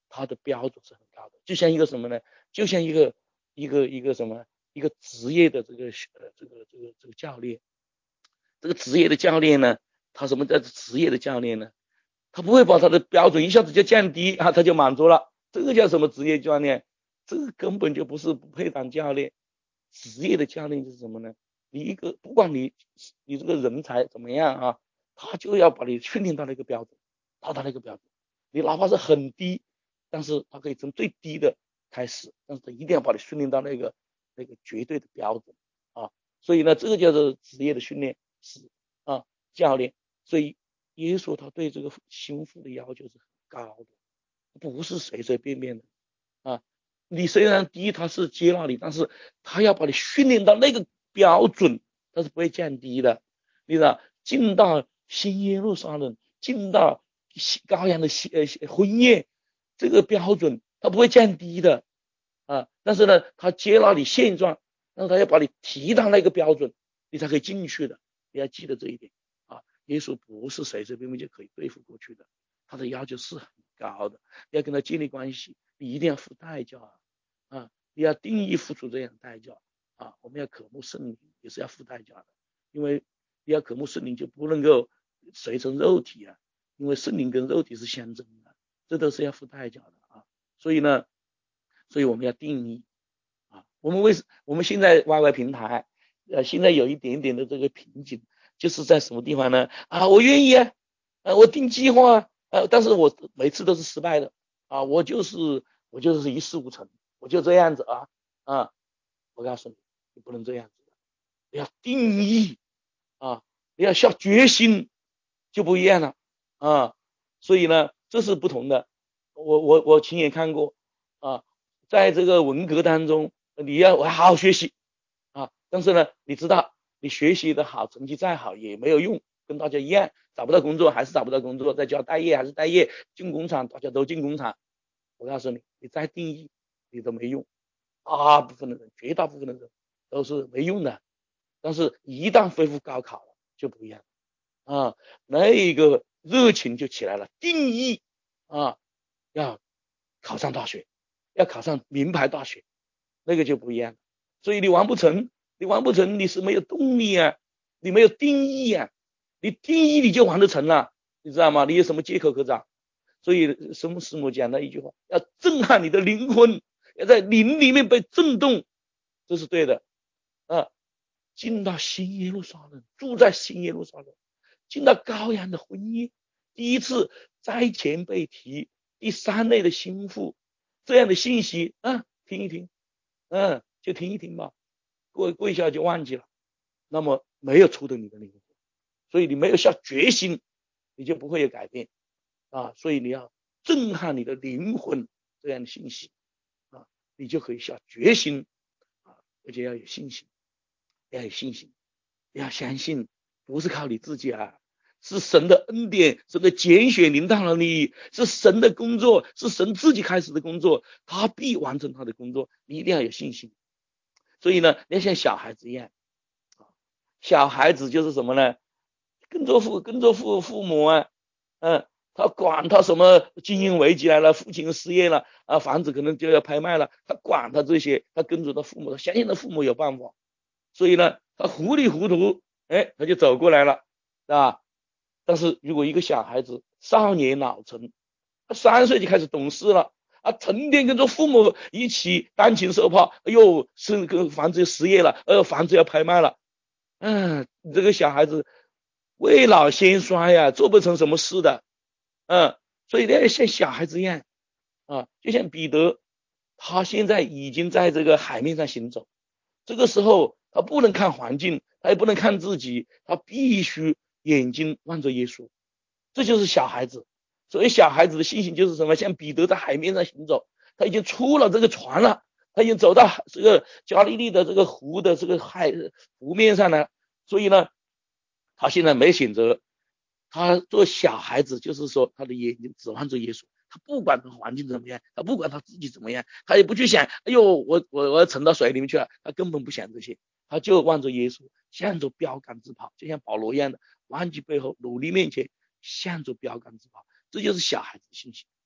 他的标准是很高的，就像一个什么呢？就像一个一个一个什么？一个职业的这个呃这个这个这个教练，这个职业的教练呢，他什么叫职业的教练呢？他不会把他的标准一下子就降低啊，他就满足了。这个叫什么职业教练？这个根本就不是不配当教练。职业的教练就是什么呢？你一个不管你你这个人才怎么样啊，他就要把你训练到那个标准，到达那个标准。你哪怕是很低，但是他可以从最低的开始，但是他一定要把你训练到那个那个绝对的标准啊。所以呢，这个叫做职业的训练师啊，教练。所以耶稣他对这个心腹的要求是很高的，不是随随便便的啊。你虽然低，他是接纳你，但是他要把你训练到那个标准，他是不会降低的。你知道，进到新耶路撒冷，进到羔羊的呃婚宴，这个标准他不会降低的啊。但是呢，他接纳你现状，但是他要把你提到那个标准，你才可以进去的。你要记得这一点啊。耶稣不是随随便便就可以对付过去的，他的要求是很高的。要跟他建立关系，你一定要付代价啊。啊，你要定义付出这样的代价啊！我们要渴慕圣灵，也是要付代价的，因为你要渴慕圣灵，就不能够随从肉体啊，因为圣灵跟肉体是相争的，这都是要付代价的啊。所以呢，所以我们要定义啊。我们为我们现在 Y Y 平台，呃，现在有一点点的这个瓶颈，就是在什么地方呢？啊，我愿意啊，呃，我定计划，呃，但是我每次都是失败的啊，我就是我就是一事无成。我就这样子啊啊！我告诉你，你不能这样子的，你要定义啊，你要下决心，就不一样了啊。所以呢，这是不同的。我我我亲眼看过啊，在这个文革当中，你要好好学习啊，但是呢，你知道，你学习的好，成绩再好也没有用，跟大家一样，找不到工作还是找不到工作，在家待业还是待业，进工厂大家都进工厂。我告诉你，你再定义。你都没用，大部分的人，绝大部分的人都是没用的。但是，一旦恢复高考了，就不一样啊，那个热情就起来了。定义啊，要考上大学，要考上名牌大学，那个就不一样。所以你完不成，你完不成，你是没有动力啊，你没有定义啊，你定义你就完得成了，你知道吗？你有什么借口可找？所以什么师母讲的一句话，要震撼你的灵魂。要在灵里面被震动，这是对的啊！进到新耶路撒冷，住在新耶路撒冷，进到羔羊的婚宴，第一次灾前被提，第三类的心腹，这样的信息啊，听一听，嗯，就听一听吧，过过一下就忘记了。那么没有触动你的灵魂，所以你没有下决心，你就不会有改变啊！所以你要震撼你的灵魂，这样的信息。你就可以下决心啊，而且要有信心，要有信心，要相信，不是靠你自己啊，是神的恩典，神的拣选临到了你，是神的工作，是神自己开始的工作，他必完成他的工作，你一定要有信心。所以呢，你要像小孩子一样，小孩子就是什么呢？跟着父跟着父父母啊，嗯。他管他什么经营危机来了，父亲失业了啊，房子可能就要拍卖了，他管他这些，他跟着他父母，他相信他父母有办法，所以呢，他糊里糊涂，哎，他就走过来了，是吧？但是如果一个小孩子少年老成，他三岁就开始懂事了啊，成天跟着父母一起担惊受怕，哎呦，是个房子失业了，呃，房子要拍卖了，嗯，这个小孩子未老先衰呀，做不成什么事的。嗯，所以呢，像小孩子一样啊，就像彼得，他现在已经在这个海面上行走，这个时候他不能看环境，他也不能看自己，他必须眼睛望着耶稣，这就是小孩子。所以小孩子的信心就是什么？像彼得在海面上行走，他已经出了这个船了，他已经走到这个加利利的这个湖的这个海湖面上了，所以呢，他现在没选择。他做小孩子，就是说他的眼睛指望着耶稣，他不管他环境怎么样，他不管他自己怎么样，他也不去想，哎呦，我我我要沉到水里面去了，他根本不想这些，他就望着耶稣，向着标杆直跑，就像保罗一样的，忘记背后，努力面前，向着标杆直跑，这就是小孩子的信心。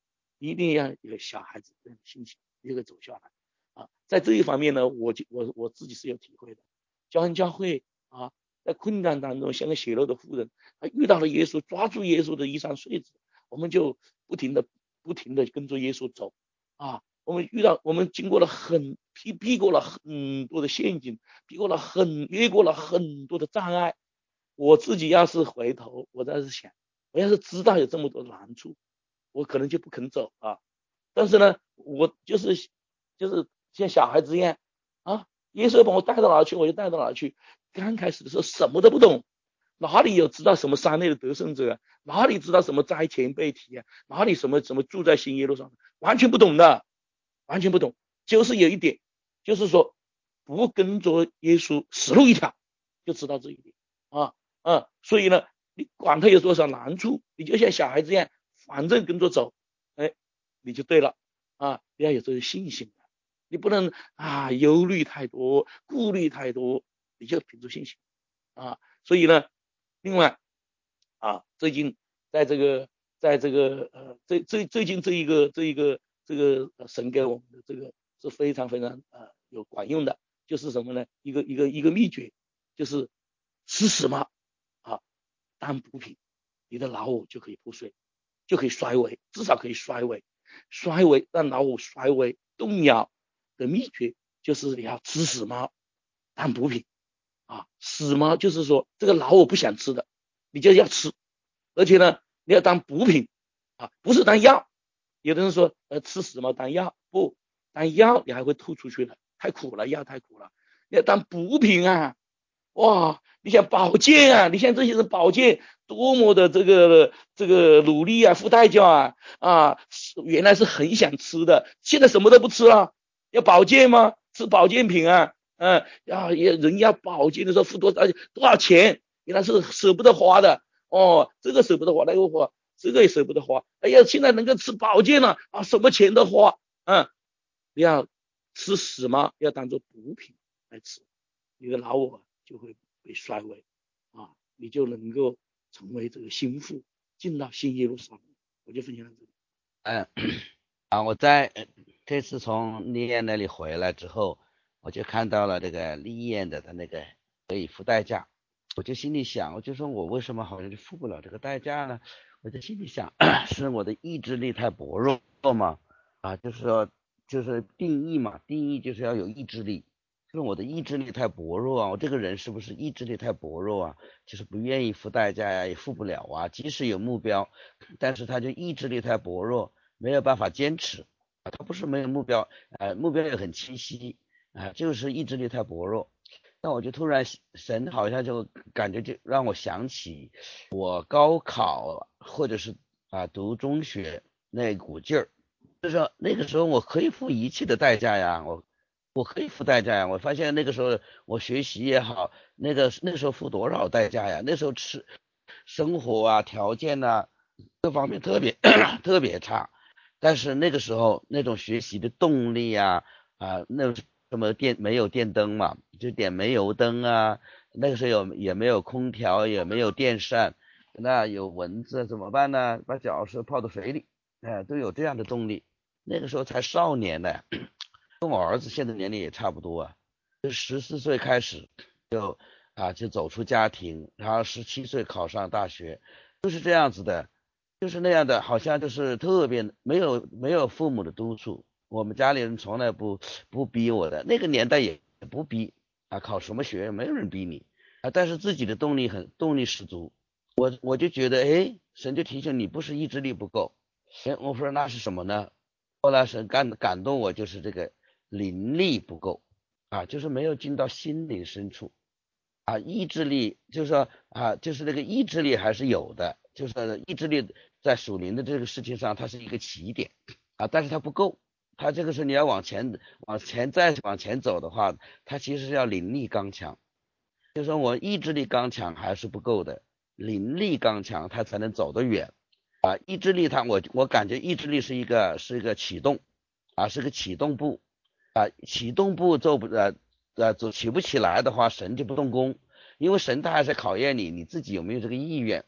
一定要有小孩子的心情，一个走下来啊。在这一方面呢，我我我自己是有体会的。教恩教会啊，在困难当中，像个血肉的妇人，他遇到了耶稣，抓住耶稣的衣裳穗子，我们就不停的不停的跟着耶稣走啊。我们遇到我们经过了很避避过了很多的陷阱，避过了很越过了很多的障碍。我自己要是回头，我在这想，我要是知道有这么多难处，我可能就不肯走啊。但是呢，我就是就是像小孩子一样啊，耶稣把我带到哪去，我就带到哪去。刚开始的时候什么都不懂，哪里有知道什么山内的得胜者，哪里知道什么灾前被提啊，哪里什么什么住在新耶路撒冷，完全不懂的，完全不懂。就是有一点，就是说不跟着耶稣死路一条，就知道这一点啊啊。所以呢，你管他有多少难处，你就像小孩子一样，反正跟着走，哎，你就对了啊。你要有这个信心的，你不能啊忧虑太多，顾虑太多，你就凭着信心啊。所以呢，另外啊，最近在这个在这个呃最最最近这一个这一个这个神给我们的这个是非常非常呃有管用的，就是什么呢？一个一个一个秘诀，就是吃什么啊当补品，你的老我就可以破碎，就可以衰微，至少可以衰微。衰微让老我衰微动摇的秘诀就是你要吃死猫当补品啊。死猫就是说这个老我不想吃的，你就要吃，而且呢你要当补品啊，不是当药。有的人说呃吃死猫当药，不当药你还会吐出去的，太苦了，药太苦了。你要当补品啊，哇，你想保健啊，你像这些人保健多么的这个这个努力啊，付代价啊啊，原来是很想吃的，现在什么都不吃了，要保健吗？吃保健品啊，嗯，要也人要保健的时候付多少多少钱，原来是舍不得花的哦，这个舍不得花，那个花，这个也舍不得花，哎呀，现在能够吃保健了啊，什么钱都花，嗯，你要吃屎吗？要当做补品来吃，你的老我就会被衰微啊，你就能够成为这个心腹，进到新耶路撒冷。我就分享到这里。 嗯啊，我在呃这次从丽燕那里回来之后，我就看到了这个丽燕的他那个可以付代价，我就心里想，我就说我为什么好像就付不了这个代价呢？我在心里想，是我的意志力太薄弱嘛？啊，就是说就是定义嘛，定义就是要有意志力。就是我的意志力太薄弱啊，我这个人是不是意志力太薄弱啊？就是不愿意付代价呀，也付不了啊。即使有目标，但是他就意志力太薄弱，没有办法坚持啊。他不是没有目标，呃，目标也很清晰啊，就是意志力太薄弱。那我就突然神好像就感觉就让我想起我高考或者是啊读中学那股劲儿，就是说那个时候我可以付一切的代价呀，我。我可以付代价呀！我发现那个时候我学习也好，那个那时候付多少代价呀？那时候吃生活啊、条件啊各方面特别特别差，但是那个时候那种学习的动力啊啊，那什么电没有电灯嘛，就点煤油灯啊。那个时候有也没有空调，也没有电扇，那有蚊子怎么办呢？把脚是泡到水里，哎、呃，都有这样的动力。那个时候才少年呢。跟我儿子现在年龄也差不多啊，就十四岁开始就啊就走出家庭，然后十七岁考上大学，就是这样子的，就是那样的，好像就是特别没有没有父母的督促，我们家里人从来不不逼我的，那个年代也不逼啊，考什么学院没有人逼你啊，但是自己的动力很动力十足，我我就觉得哎，神就提醒你不是意志力不够，哎，我说那是什么呢？后来神感感动我就是这个。灵力不够啊，就是没有进到心灵深处啊，意志力就是说啊，就是那个意志力还是有的，就是意志力在属灵的这个事情上，它是一个起点啊，但是它不够，它这个是你要往前往前再往前走的话，它其实是要灵力刚强，就是说我意志力刚强还是不够的，灵力刚强，它才能走得远啊。意志力它我我感觉意志力是一个是一个启动啊，是个启动部。啊，启动步骤不呃呃走起不起来的话，神就不动工，因为神他还是考验你你自己有没有这个意愿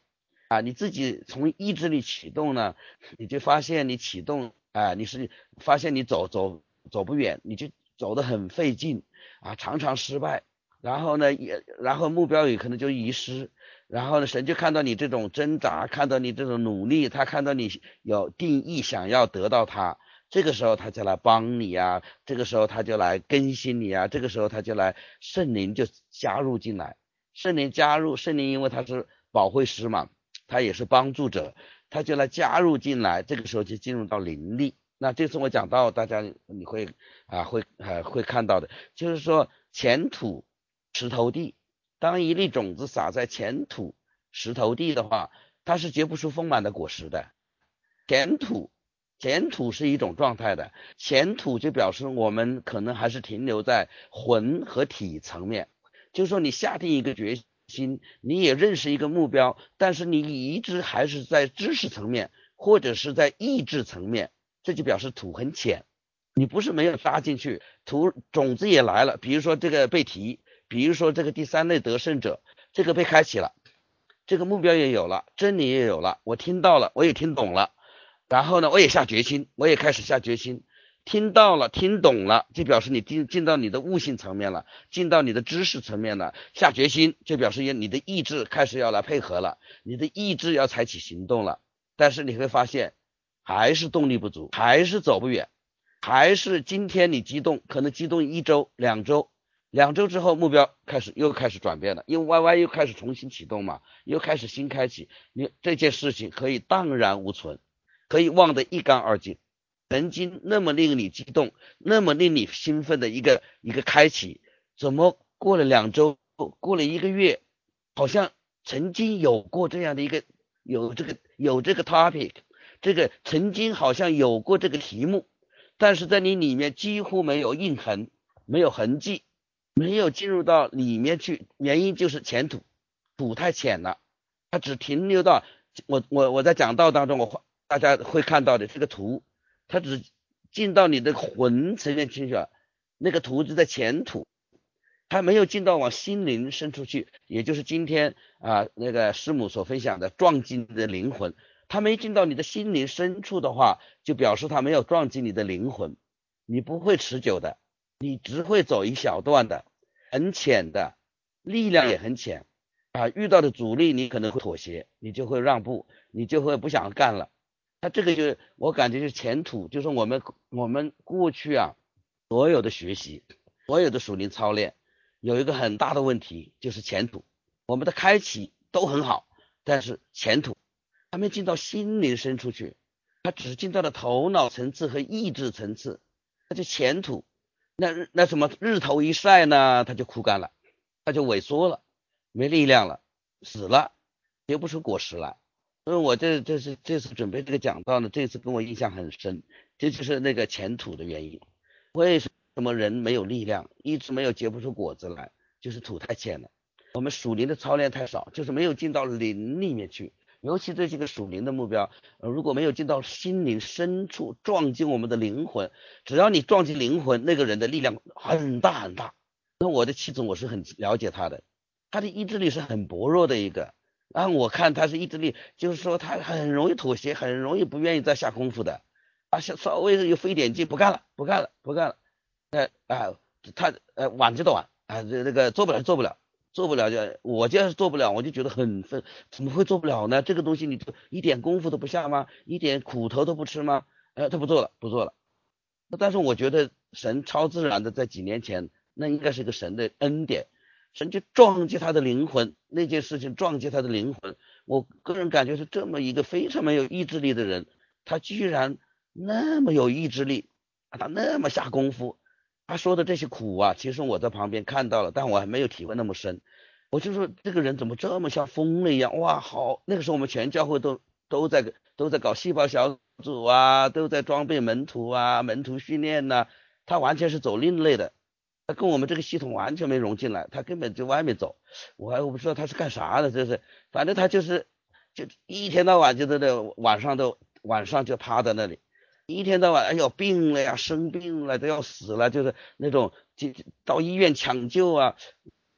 啊，你自己从意志力启动呢，你就发现你启动啊，你是发现你走走走不远，你就走得很费劲啊，常常失败，然后呢也然后目标也可能就遗失，然后呢神就看到你这种挣扎，看到你这种努力，他看到你有定义想要得到它，这个时候他就来帮你啊，这个时候他就来更新你啊，这个时候他就来圣灵就加入进来，圣灵加入，圣灵因为他是保惠师嘛，他也是帮助者，他就来加入进来，这个时候就进入到灵力。那这次我讲到大家你会啊会呃会看到的，就是说前土石头地，当一粒种子撒在前土石头地的话，它是结不出丰满的果实的。前土前土是一种状态的，前土就表示我们可能还是停留在魂和体层面，就是说你下定一个决心，你也认识一个目标，但是你一直还是在知识层面或者是在意志层面，这就表示土很浅，你不是没有扎进去，土种子也来了，比如说这个被提，比如说这个第三类得胜者，这个被开启了，这个目标也有了，真理也有了，我听到了，我也听懂了，然后呢我也下决心，我也开始下决心，听到了听懂了，就表示你进进到你的悟性层面了，进到你的知识层面了，下决心就表示你的意志开始要来配合了，你的意志要采取行动了，但是你会发现还是动力不足，还是走不远，还是今天你激动，可能激动一周两周，两周之后目标开始又开始转变了，因为 Y Y 又开始重新启动嘛，又开始新开启，你这件事情可以荡然无存，可以忘得一干二净。曾经那么令你激动，那么令你兴奋的一个一个开启，怎么过了两周，过了一个月，好像曾经有过这样的一个有这个有这个 topic， 这个曾经好像有过这个题目，但是在你里面几乎没有印痕，没有痕迹，没有进入到里面去，原因就是前土土太浅了，它只停留到我我我在讲道当中，我大家会看到的这个图，它只进到你的魂层面去了，那个图就在前土，它没有进到往心灵深处去，也就是今天啊那个师母所分享的撞击你的灵魂，它没进到你的心灵深处的话，就表示它没有撞击你的灵魂，你不会持久的，你只会走一小段的，很浅的，力量也很浅啊，遇到的阻力你可能会妥协，你就会让步，你就会不想干了。它这个就是我感觉就是前途，就是我们我们过去啊所有的学习，所有的属灵操练，有一个很大的问题就是前途，我们的开启都很好，但是前途还没进到心灵深处去，它只进到了头脑层次和意志层次，那就前途，那那什么日头一晒呢，它就枯干了，它就萎缩了，没力量了，死了，结不出果实来。所以我这这是这次准备这个讲道呢，这次跟我印象很深，这就是那个前土的原因。为什么人没有力量，一直没有结不出果子来，就是土太浅了，我们属灵的操练太少，就是没有进到灵里面去，尤其这几个属灵的目标、呃、如果没有进到心灵深处，撞击我们的灵魂，只要你撞击灵魂，那个人的力量很大很大。那我的妻子我是很了解他的，他的意志力是很薄弱的一个，然后我看他是意志力，就是说他很容易妥协，很容易不愿意再下功夫的，啊，稍微有费点劲不干了，不干了，不干了，呃啊，他呃晚就的晚啊，这这个做不了做不了，做不了就我就要是做不了，我就觉得很愤，怎么会做不了呢？这个东西你一点功夫都不下吗？一点苦头都不吃吗？呃，他不做了，不做了。但是我觉得神超自然的在几年前，那应该是个神的恩典。神就撞击他的灵魂，那件事情撞击他的灵魂，我个人感觉是这么一个非常没有意志力的人，他居然那么有意志力，他那么下功夫，他说的这些苦啊，其实我在旁边看到了，但我还没有体会那么深。我就说这个人怎么这么像疯了一样，哇，好，那个时候我们全教会都都在都在搞细胞小组啊，都在装备门徒啊，门徒训练呐、啊，他完全是走另类的。他跟我们这个系统完全没融进来，他根本就外面走，我还我不知道他是干啥的，这是，反正他就是就一天到晚就在那晚上都晚上就趴在那里，一天到晚哎呦病了呀，生病了都要死了，就是那种就到医院抢救啊，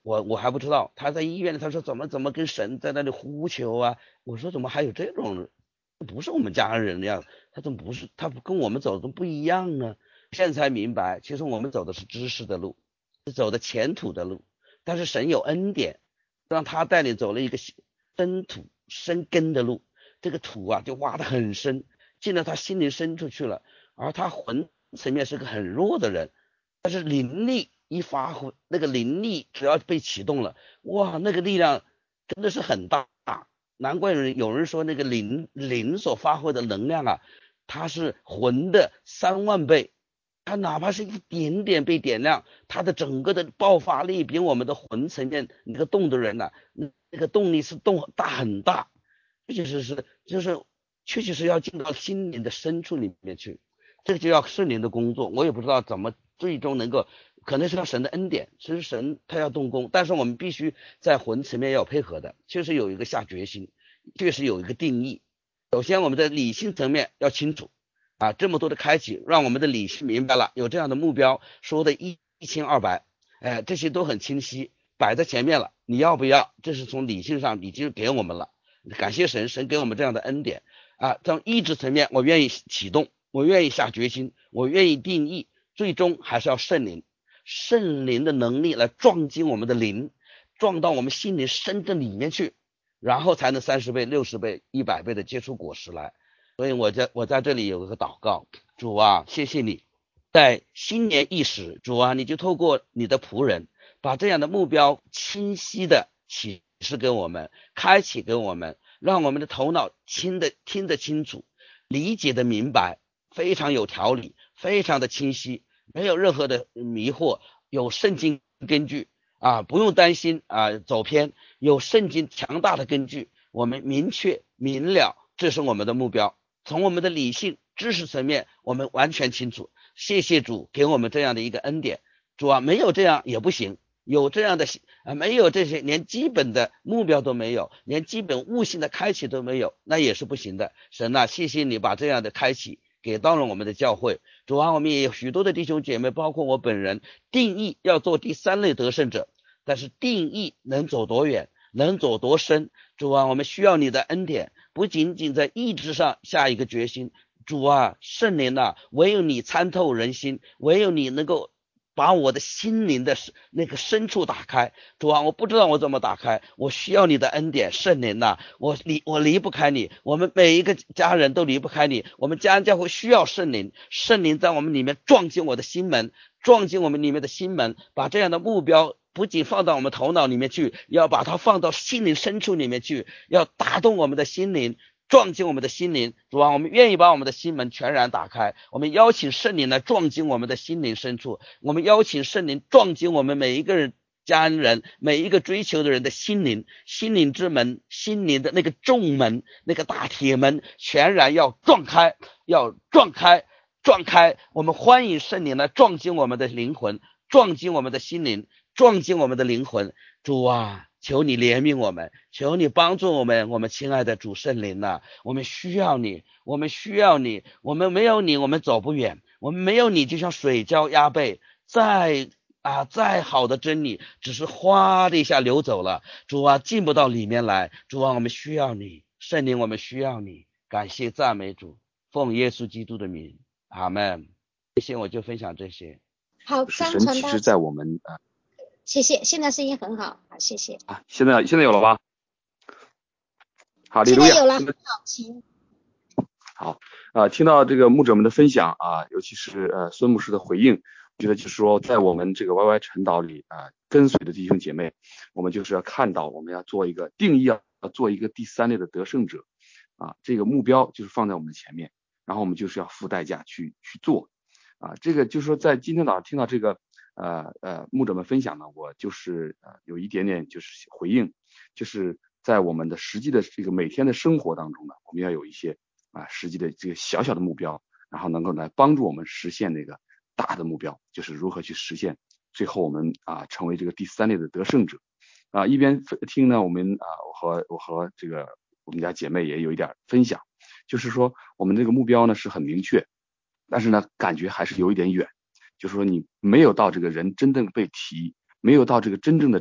我我还不知道，他在医院里他说怎么怎么跟神在那里呼求啊，我说怎么还有这种，不是我们家人的样子，他怎么不是，他跟我们走的不一样呢？现在才明白，其实我们走的是知识的路，是走的前途的路，但是神有恩典，让他带领走了一个深土深根的路，这个土啊就挖得很深，进到他心灵深处去了，而他魂层面是个很弱的人，但是灵力一发挥，那个灵力只要被启动了，哇，那个力量真的是很大，难怪有人有人说那个灵灵所发挥的能量啊，它是魂的三万倍，它哪怕是一点点被点亮，它的整个的爆发力比我们的魂层面那个动的人啊，那个动力是动大很大，确实是就是确实是要进到心灵的深处里面去，这个就要圣灵的工作，我也不知道怎么最终能够，可能是要神的恩典，其实神他要动工，但是我们必须在魂层面要有配合的，确实有一个下决心，确实有一个定义。首先我们在理性层面要清楚啊，这么多的开启，让我们的理性明白了有这样的目标，说的一一清二白，哎，这些都很清晰，摆在前面了，你要不要？这是从理性上已经给我们了，感谢神，神给我们这样的恩典啊。从意志层面，我愿意启动，我愿意下决心，我愿意定义，最终还是要圣灵，圣灵的能力来撞击我们的灵，撞到我们心灵深的里面去，然后才能三十倍、六十倍、一百倍的结出果实来。所以我在我在这里有一个祷告，主啊，谢谢你，在新年伊始，主啊，你就透过你的仆人，把这样的目标清晰的启示给我们，开启给我们，让我们的头脑听得听得清楚，理解的明白，非常有条理，非常的清晰，没有任何的迷惑，有圣经根据啊，不用担心啊走偏，有圣经强大的根据，我们明确明了，这是我们的目标。从我们的理性知识层面，我们完全清楚。谢谢主给我们这样的一个恩典。主啊，没有这样也不行，有这样的啊，没有这些，连基本的目标都没有，连基本悟性的开启都没有，那也是不行的。神啊，谢谢你把这样的开启给到了我们的教会。主啊，我们也有许多的弟兄姐妹，包括我本人，定义要做第三类得胜者，但是定义能走多远，能走多深，主啊，我们需要你的恩典，不仅仅在意志上下一个决心。主啊，圣灵啊，唯有你参透人心，唯有你能够把我的心灵的那个深处打开。主啊，我不知道我怎么打开，我需要你的恩典。圣灵啊，我离我离不开你，我们每一个家人都离不开你，我们家人教会需要圣灵，圣灵在我们里面撞进我的心门，撞进我们里面的心门，把这样的目标不仅放到我们头脑里面去，要把它放到心灵深处里面去，要打动我们的心灵，撞击我们的心灵。主啊，我们愿意把我们的心门全然打开，我们邀请圣灵来撞击我们的心灵深处，我们邀请圣灵撞击我们每一个人家人，每一个追求的人的心灵，心灵之门，心灵的那个重门，那个大铁门全然要撞开，要撞开撞开。我们欢迎圣灵来撞击我们的灵魂，撞击我们的心灵，撞击我们的灵魂。主啊，求你怜悯我们，求你帮助我们，我们亲爱的主圣灵啊，我们需要你，我们需要你，我们没有你我们走不远，我们没有你就像水浇鸭背，再啊再好的真理只是哗的一下流走了，主啊进不到里面来，主啊我们需要你，圣灵我们需要你，感谢赞美主，奉耶稣基督的名，阿们。谢谢，我就分享这些。 好，张传道， 神其实在我们啊。 谢谢，现在声音很好，好，谢谢。 啊，现在现在有了吧？好， 现在有了，好， 请。好，啊，听到这个牧者们的分享啊，尤其是呃孙牧师的回应，我觉得就是说，在我们这个 Y Y 晨祷里啊，跟随的弟兄姐妹，我们就是要看到，我们要做一个定义，要做一个第三类的得胜者啊，这个目标就是放在我们的前面，然后我们就是要付代价去去做啊，这个就是说，在今天早上听到这个。呃呃，牧者们分享呢，我就是呃有一点点就是回应，就是在我们的实际的这个每天的生活当中呢，我们要有一些啊实际的这个小小的目标，然后能够来帮助我们实现那个大的目标，就是如何去实现最后我们啊成为这个第三类的得胜者啊。一边听呢，我们啊我和我和这个我们家姐妹也有一点分享，就是说我们这个目标呢是很明确，但是呢感觉还是有一点远。就是说你没有到这个人真正被提，没有到这个真正的这个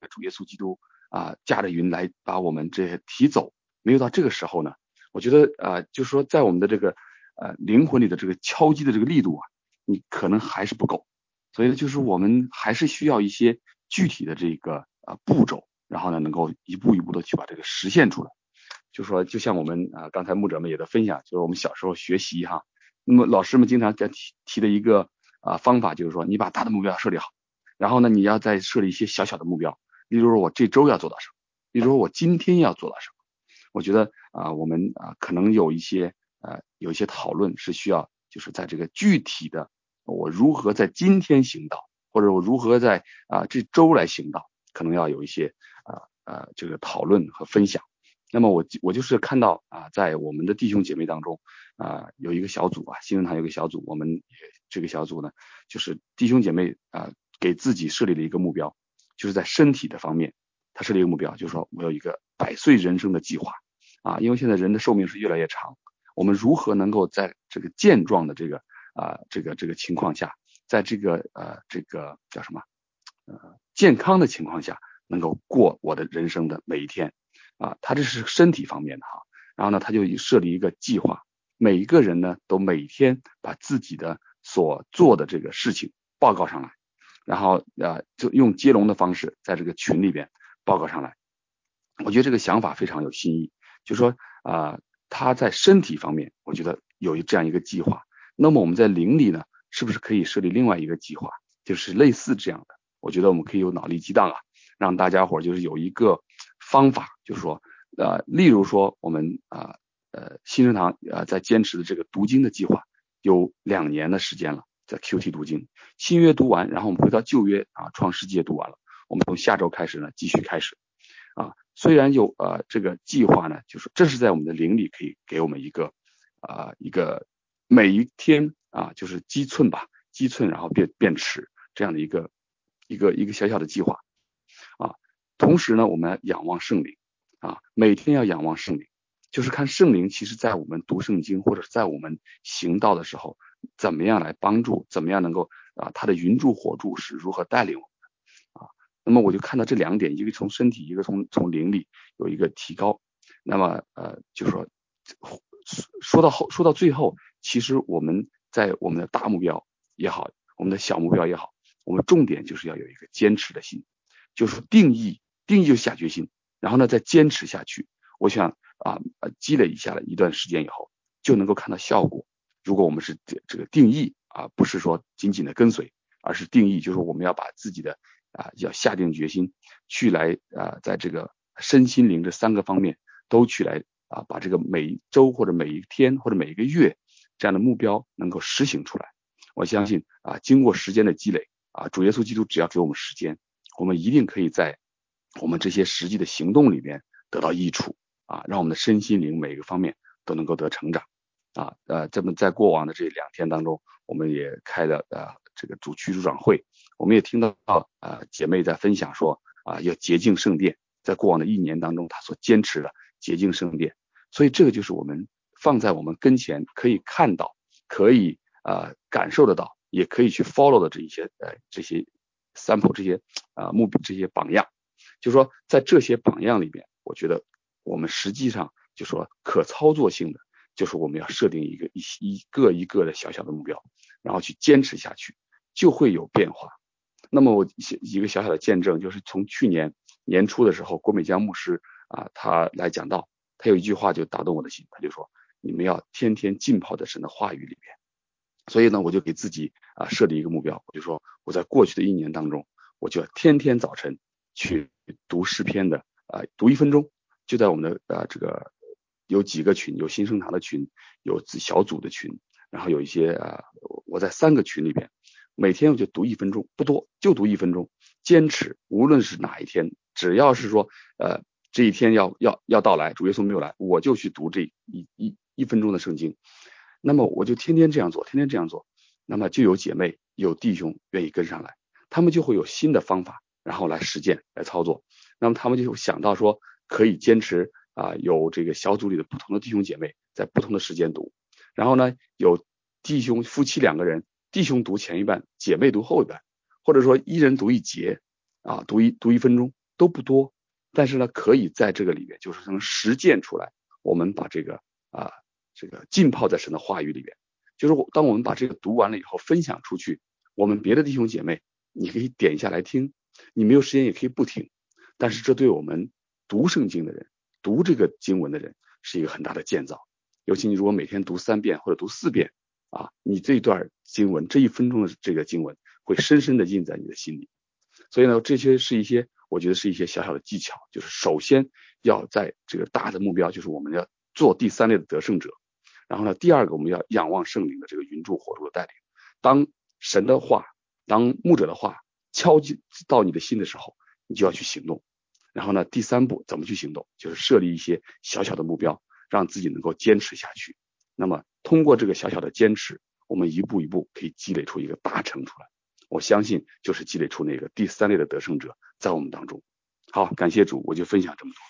主耶稣基督啊驾着云来把我们这些提走，没有到这个时候呢，我觉得啊、呃，就是说在我们的这个呃灵魂里的这个敲击的这个力度啊，你可能还是不够，所以呢，就是我们还是需要一些具体的这个呃步骤，然后呢，能够一步一步的去把这个实现出来。就说就像我们啊、呃、刚才牧者们也在分享，就是我们小时候学习哈，那么老师们经常在提提的一个啊、呃、方法，就是说你把大的目标设立好，然后呢，你要再设立一些小小的目标，例如说我这周要做到什么，例如说我今天要做到什么。我觉得啊、呃，我们啊、呃、可能有一些呃有一些讨论是需要，就是在这个具体的我如何在今天行道，或者我如何在啊、呃、这周来行道，可能要有一些啊 呃, 呃这个讨论和分享。那么我我就是看到啊，在我们的弟兄姐妹当中啊，有一个小组啊，新人堂有一个小组，我们也这个小组呢，就是弟兄姐妹啊，给自己设立了一个目标，就是在身体的方面，他设立一个目标，就是说我有一个百岁人生的计划啊，因为现在人的寿命是越来越长，我们如何能够在这个健壮的这个啊这个这个情况下，在这个呃这个叫什么呃健康的情况下，能够过我的人生的每一天。啊，他这是身体方面的哈，然后呢，他就设立一个计划，每一个人呢都每天把自己的所做的这个事情报告上来，然后呃就用接龙的方式在这个群里边报告上来。我觉得这个想法非常有新意，就是说啊、呃，他在身体方面，我觉得有这样一个计划。那么我们在灵里呢，是不是可以设立另外一个计划，就是类似这样的？我觉得我们可以有脑力激荡啊，让大家伙就是有一个方法，就是说，呃，例如说我们啊 呃, 呃新生堂呃在坚持的这个读经的计划有两年的时间了，在 Q T 读经，新约读完，然后我们回到旧约啊，创世纪读完了，我们从下周开始呢继续开始啊。虽然有呃这个计划呢，就是这是在我们的灵里可以给我们一个啊、呃、一个每一天啊就是积寸吧，积寸然后变变尺这样的一个一个一个小小的计划啊。同时呢，我们仰望圣灵啊，每天要仰望圣灵，就是看圣灵其实在我们读圣经或者在我们行道的时候，怎么样来帮助，怎么样能够啊，他的云柱火柱是如何带领我们的啊。那么我就看到这两点，一个从身体，一个从从灵里有一个提高。那么呃，就是说说到后说到最后，其实我们在我们的大目标也好，我们的小目标也好，我们重点就是要有一个坚持的心，就是定义。定义就下决心，然后呢再坚持下去。我想啊，积累一下了一段时间以后，就能够看到效果。如果我们是这个定义啊，不是说紧紧的跟随，而是定义，就是我们要把自己的啊要下定决心去来啊，在这个身心灵这三个方面都去来啊，把这个每一周或者每一天或者每一个月这样的目标能够实行出来。我相信啊，经过时间的积累啊，主耶稣基督只要给我们时间，我们一定可以在我们这些实际的行动里面得到益处啊，让我们的身心灵每个方面都能够得成长啊。呃，这么在过往的这两天当中，我们也开了呃这个主区主长会，我们也听到呃姐妹在分享说啊，要洁净圣殿，在过往的一年当中，她所坚持的洁净圣殿，所以这个就是我们放在我们跟前可以看到，可以呃感受得到，也可以去 follow 的这一些呃这些 sample 这些啊、呃、目这些榜样。就是说在这些榜样里面，我觉得我们实际上就说可操作性的，就是我们要设定一个一一个一个的小小的目标，然后去坚持下去，就会有变化。那么我一个小小的见证，就是从去年年初的时候，郭美江牧师啊，他来讲道，他有一句话就打动我的心，他就说你们要天天浸泡在神的话语里面。所以呢，我就给自己啊设立一个目标，我就说我在过去的一年当中，我就要天天早晨去读诗篇的啊、呃，读一分钟，就在我们的呃这个有几个群，有新生堂的群，有小组的群，然后有一些啊、呃，我在三个群里边，每天我就读一分钟，不多，就读一分钟，坚持，无论是哪一天，只要是说呃这一天要要要到来，主耶稣没有来，我就去读这一一一分钟的圣经。那么我就天天这样做，天天这样做，那么就有姐妹有弟兄愿意跟上来，他们就会有新的方法，然后来实践来操作。那么他们就想到说可以坚持啊、呃，有这个小组里的不同的弟兄姐妹在不同的时间读，然后呢有弟兄夫妻两个人，弟兄读前一半，姐妹读后一半，或者说一人读一节啊，读一读一分钟都不多，但是呢，可以在这个里面就是能实践出来。我们把这个啊这个浸泡在神的话语里面，就是我当我们把这个读完了以后分享出去，我们别的弟兄姐妹，你可以点下来听，你没有时间也可以不听，但是这对我们读圣经的人，读这个经文的人是一个很大的建造。尤其你如果每天读三遍或者读四遍啊，你这一段经文这一分钟的这个经文会深深的印在你的心里。所以呢，这些是一些我觉得是一些小小的技巧，就是首先要在这个大的目标，就是我们要做第三类的得胜者。然后呢，第二个我们要仰望圣灵的这个云柱火柱的带领。当神的话，当牧者的话敲击到你的心的时候，你就要去行动。然后呢，第三步怎么去行动，就是设立一些小小的目标，让自己能够坚持下去。那么通过这个小小的坚持，我们一步一步可以积累出一个大成出来。我相信就是积累出那个第三类的得胜者在我们当中。好，感谢主，我就分享这么多。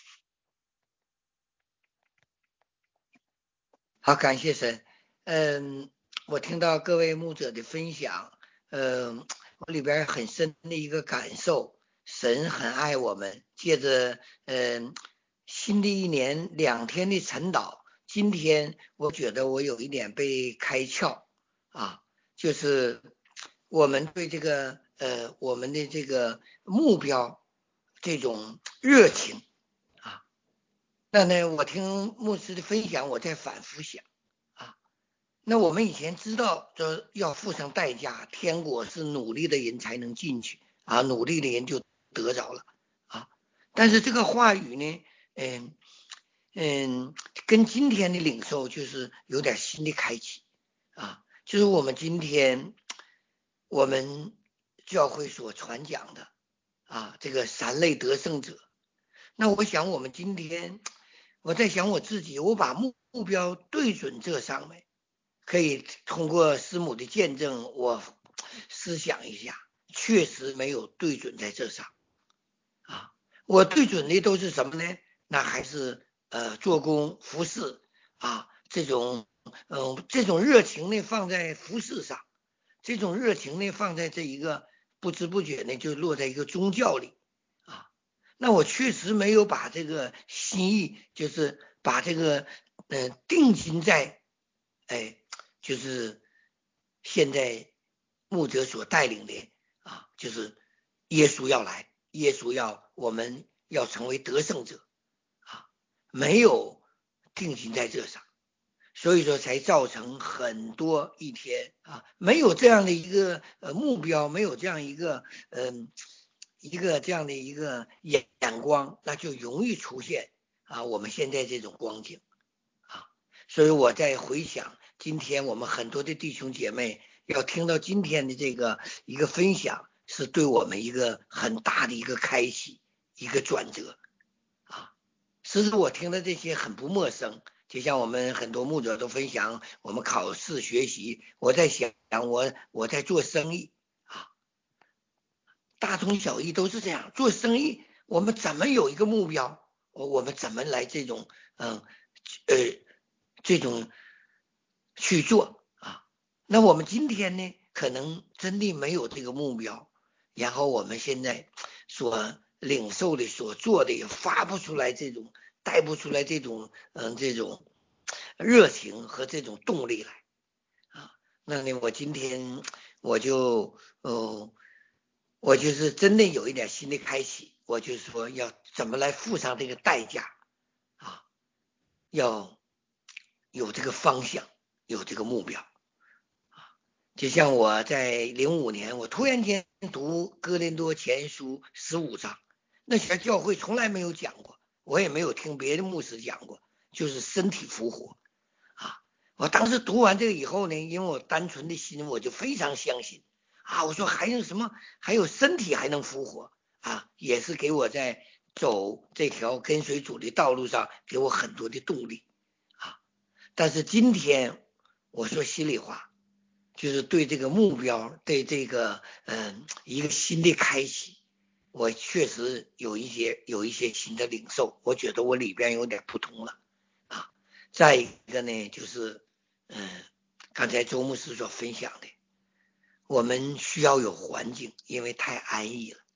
好，感谢神。嗯，我听到各位牧者的分享，嗯，我里边很深的一个感受，神很爱我们。借着嗯新的一年两天的晨祷，今天我觉得我有一点被开窍啊，就是我们对这个呃我们的这个目标这种热情啊。那呢，我听牧师的分享，我在反复想啊。那我们以前知道，说要付上代价，天国是努力的人才能进去啊，努力的人就得着了啊。但是这个话语呢，嗯嗯，跟今天的领受就是有点新的开启啊，就是我们今天我们教会所传讲的啊，这个三类得胜者。那我想我们今天，我在想我自己，我把目目标对准这上面，可以通过师母的见证，我思想一下，确实没有对准在这上啊。我对准的都是什么呢？那还是呃做工服饰啊，这种嗯、呃、这种热情呢放在服饰上，这种热情呢放在这一个不知不觉呢就落在一个宗教里啊。那我确实没有把这个心意，就是把这个呃定睛在哎就是现在牧者所带领的啊，就是耶稣要来，耶稣要我们要成为得胜者啊，没有定睛在这上，所以说才造成很多一天啊，没有这样的一个呃目标，没有这样一个嗯、呃、一个这样的一个眼光，那就容易出现啊我们现在这种光景啊。所以我在回想今天我们很多的弟兄姐妹要听到今天的这个一个分享，是对我们一个很大的一个开启，一个转折啊。其实我听的这些很不陌生，就像我们很多牧者都分享我们考试学习，我在想我我在做生意啊，大同小异都是这样。做生意我们怎么有一个目标，我们怎么来这种嗯呃这种去做啊。那我们今天呢可能真的没有这个目标，然后我们现在所领受的所做的也发不出来，这种带不出来这种嗯这种热情和这种动力来啊。那呢我今天我就呃我就是真的有一点新的开启，我就说要怎么来付上这个代价啊，要有这个方向，有这个目标啊。就像我在零五年，我突然间读哥林多前书十五章，那些教会从来没有讲过，我也没有听别的牧师讲过，就是身体复活啊。我当时读完这个以后呢，因为我单纯的心，我就非常相信啊，我说还有什么，还有身体还能复活啊，也是给我在走这条跟随主的道路上给我很多的动力啊。但是今天我说心里话，就是对这个目标，对这个嗯一个新的开启，我确实有一些有一些新的领受，我觉得我里边有点不同了啊。再一个呢，就是嗯刚才周牧师所分享的，我们需要有环境，因为太安逸了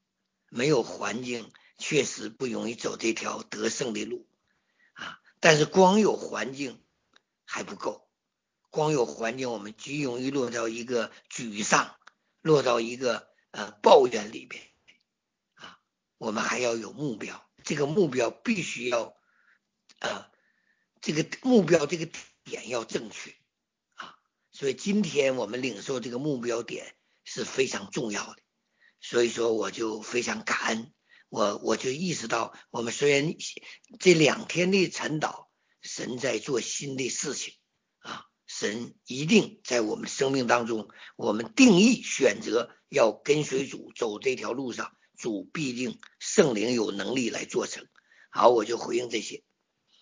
没有环境确实不容易走这条得胜的路啊。但是光有环境还不够，光有环境我们极容易落到一个沮丧，落到一个呃抱怨里边啊。我们还要有目标，这个目标必须要呃这个目标这个点要正确啊。所以今天我们领受这个目标点是非常重要的。所以说我就非常感恩，我我就意识到，我们虽然这两天的晨祷，神在做新的事情啊，神一定在我们生命当中，我们定义选择要跟随主走这条路上，主必定圣灵有能力来做成。好，我就回应这些。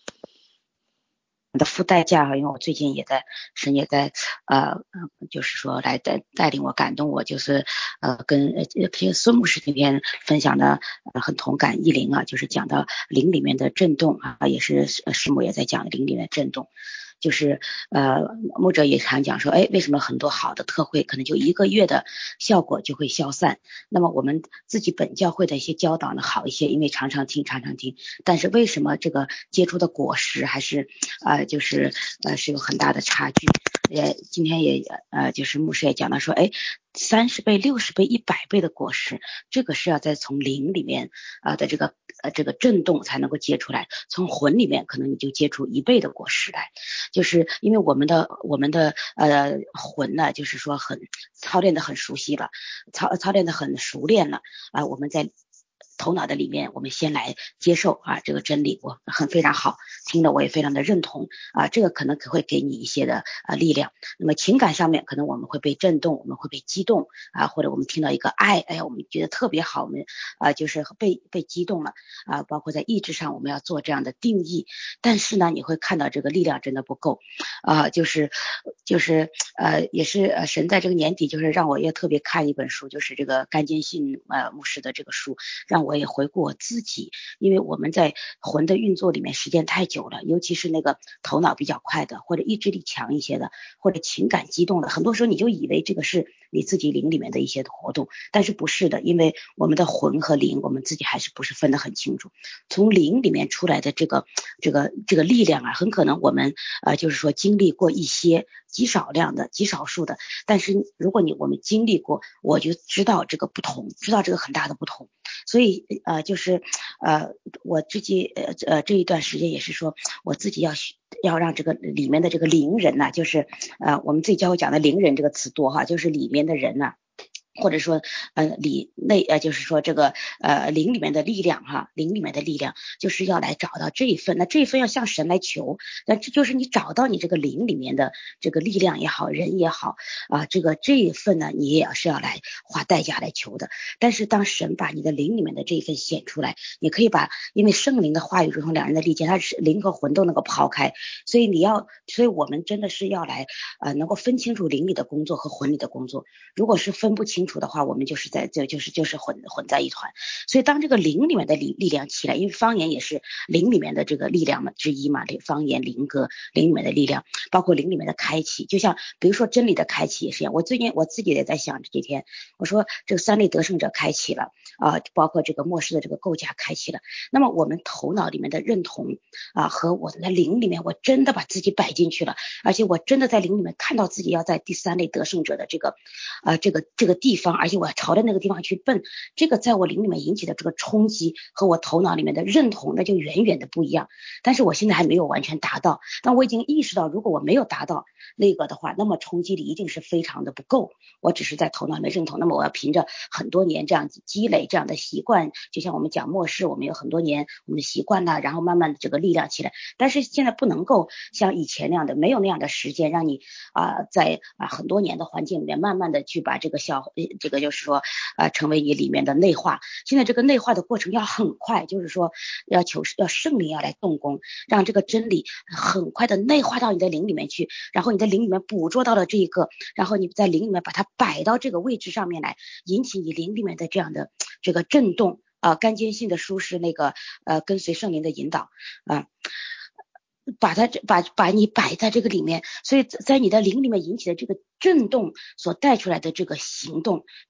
的付代价，因为我最近也在神也在呃就是说来带带领我感动我，就是呃跟呃孙牧师今天分享的呃很同感异灵啊，就是讲到灵里面的震动啊，也是师母也在讲灵里面的震动。就是呃牧者也常讲说，哎，为什么很多好的特会可能就一个月的效果就会消散？那么我们自己本教会的一些教导呢好一些，因为常常听常常听，但是为什么这个结出的果实还是呃就是呃是有很大的差距？也今天也呃就是牧师也讲到说，哎，三十倍、六十倍、一百倍的果实，这个是要再从灵里面啊、呃、的这个呃这个震动才能够结出来，从魂里面可能你就结出一倍的果实来。就是因为我们的我们的呃魂呢，就是说很操练的很熟悉了，操操练的很熟练了啊、呃，我们在头脑的里面，我们先来接受啊这个真理，我很非常好，听了我也非常的认同啊，这个可能会给你一些的啊力量。那么情感上面，可能我们会被震动，我们会被激动啊，或者我们听到一个爱，哎呀，我们觉得特别好，我们啊就是被被激动了啊。包括在意志上，我们要做这样的定义，但是呢，你会看到这个力量真的不够啊，就是就是呃也是呃神在这个年底就是让我也特别看一本书，就是这个甘坚信呃牧师的这个书，让我也回顾我自己，因为我们在魂的运作里面时间太久了，尤其是那个头脑比较快的，或者意志力强一些的，或者情感激动的，很多时候你就以为这个是你自己灵里面的一些活动，但是不是的，因为我们的魂和灵，我们自己还是不是分得很清楚。从灵里面出来的这个这个这个力量啊，很可能我们呃就是说经历过一些极少量的极少数的，但是如果你我们经历过，我就知道这个不同，知道这个很大的不同。所以呃就是呃我自己呃呃这一段时间也是说我自己要要让这个里面的这个灵人呐、啊，就是呃我们自己教会讲的灵人这个词多哈，就是里面的人呐、啊。或者说呃里内呃就是说这个呃灵里面的力量哈，灵里面的力量就是要来找到这一份，那这一份要向神来求，那这就是你找到你这个灵里面的这个力量也好，人也好啊、呃，这个这一份呢你也是要来花代价来求的。但是当神把你的灵里面的这一份显出来，你可以把，因为圣灵的话语如同两人的利剑，它是灵和魂都能够抛开，所以你要，所以我们真的是要来呃能够分清楚灵里的工作和魂里的工作。如果是分不清楚的话，我们就是在就就是就是混混在一团。所以当这个灵里面的力力量起来，因为方言也是灵里面的这个力量嘛之一嘛，方言灵歌灵里面的力量，包括灵里面的开启，就像比如说真理的开启也是一样。我最近我自己也在想这几天，我说这个三类得胜者开启了啊、呃，包括这个末世的这个构架开启了。那么我们头脑里面的认同啊、呃、和我的灵里面，我真的把自己摆进去了，而且我真的在灵里面看到自己要在第三类得胜者的这个啊、呃、这个这个地方，而且我要朝着那个地方去奔，这个在我灵里面引起的这个冲击和我头脑里面的认同，那就远远的不一样。但是我现在还没有完全达到，但我已经意识到，如果我没有达到那个的话，那么冲击力一定是非常的不够。我只是在头脑里面认同，那么我要凭着很多年这样积累这样的习惯，就像我们讲末世，我们有很多年我们的习惯呐，然后慢慢的这个力量起来。但是现在不能够像以前那样的，没有那样的时间让你啊、呃、在啊、呃、很多年的环境里面慢慢的去把这个消这个就是说啊、呃、成为你里面的内化。现在这个内化的过程要很快，就是说要求要圣灵要来动工，让这个真理很快的内化到你的灵里面去，然后你的灵里面捕捉到了这一个，然后你在灵里面把它摆到这个位置上面来，引起你灵里面的这样的这个震动啊、呃，干坚性的舒适那个呃跟随圣灵的引导啊。呃把它把把你摆在这个里面，所以在你的灵里面引起的这个震动所带出来的这个行动，就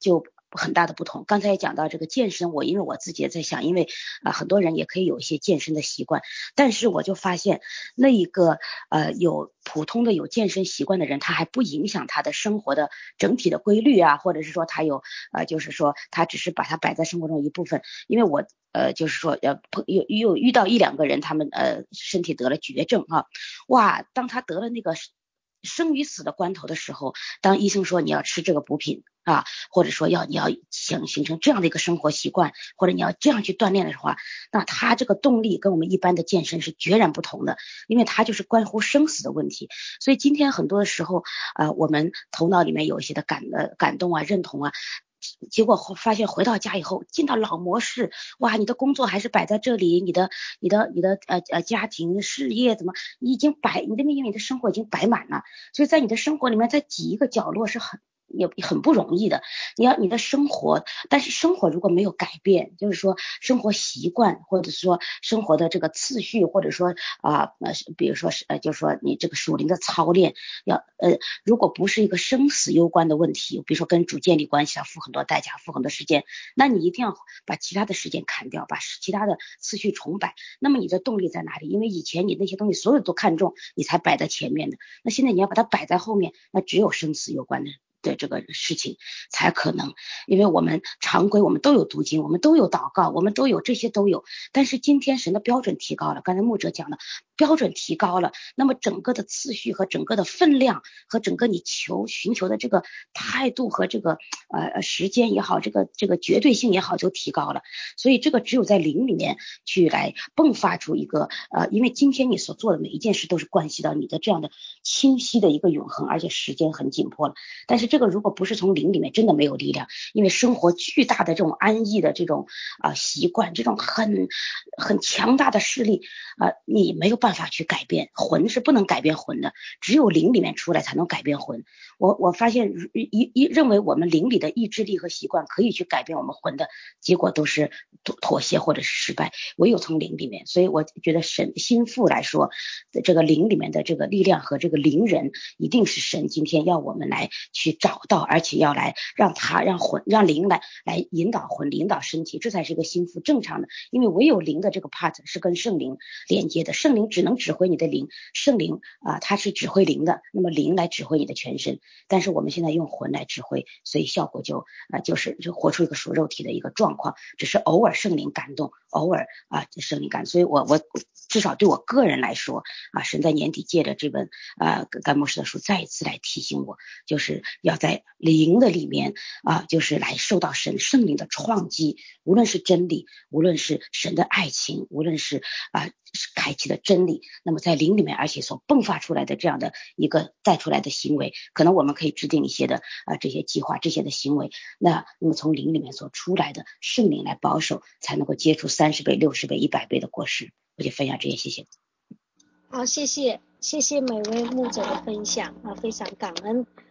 很大的不同。刚才也讲到这个健身，我因为我自己也在想，因为啊、呃、很多人也可以有一些健身的习惯，但是我就发现那一个呃有普通的有健身习惯的人，他还不影响他的生活的整体的规律啊，或者是说他有呃就是说他只是把它摆在生活中一部分。因为我呃就是说呃有有遇到一两个人，他们呃身体得了绝症啊，哇，当他得了那个生与死的关头的时候，当医生说你要吃这个补品啊，或者说要你要想形成这样的一个生活习惯，或者你要这样去锻炼的话，那他这个动力跟我们一般的健身是决然不同的，因为他就是关乎生死的问题。所以今天很多的时候呃我们头脑里面有一些的感呃感动啊认同啊，结果发现回到家以后进到老模式，哇，你的工作还是摆在这里，你的你的你的呃呃家庭事业怎么你已经摆你的命运你的生活已经摆满了，所以在你的生活里面再挤一个角落是很也很不容易的。你要你的生活，但是生活如果没有改变，就是说生活习惯或者说生活的这个次序，或者说啊呃比如说是呃就是说你这个属灵的操练要呃如果不是一个生死攸关的问题，比如说跟主建立关系要付很多代价付很多时间，那你一定要把其他的时间砍掉，把其他的次序重摆。那么你的动力在哪里？因为以前你那些东西所有都看重，你才摆在前面的，那现在你要把它摆在后面，那只有生死攸关的的这个事情才可能。因为我们常规我们都有读经，我们都有祷告，我们都有这些都有，但是今天神的标准提高了，刚才牧者讲的标准提高了，那么整个的次序和整个的分量和整个你求寻求的这个态度和这个呃时间也好，这个这个绝对性也好就提高了。所以这个只有在灵里面去来迸发出一个呃因为今天你所做的每一件事都是关系到你的这样的清晰的一个永恒，而且时间很紧迫了。但是这个如果不是从灵里面，真的没有力量，因为生活巨大的这种安逸的这种啊、呃、习惯，这种很很强大的势力啊、呃，你没有办法去改变。魂是不能改变魂的，只有灵里面出来才能改变魂。我我发现一一认为我们灵里的意志力和习惯可以去改变我们魂的结果都是妥协或者是失败，唯有从灵里面。所以我觉得神心腹来说，这个灵里面的这个力量和这个灵人一定是神今天要我们来去找到，而且要来让他让魂让灵来来引导魂引导身体，这才是一个心腹正常的。因为唯有灵的这个 part 是跟圣灵连接的，圣灵只能指挥你的灵，圣灵啊、呃、它是指挥灵的，那么灵来指挥你的全身。但是我们现在用魂来指挥，所以效果就啊、呃、就是就活出一个属肉体的一个状况，只是偶尔圣灵感动，偶尔啊、呃、圣灵感。所以我我至少对我个人来说啊，神在年底借着这本啊甘牧师的书再一次来提醒我，就是要在灵的里面啊，就是来受到神圣灵的创击，无论是真理，无论是神的爱情，无论是啊开启的真理，那么在灵里面而且所迸发出来的这样的一个带出来的行为，可能我们可以制定一些的啊这些计划，这些的行为，那那么从灵里面所出来的圣灵来保守，才能够结出三十倍六十倍一百倍的果实。我就分享这些，谢谢。 好，谢谢谢谢每位牧者的分享啊，非常感恩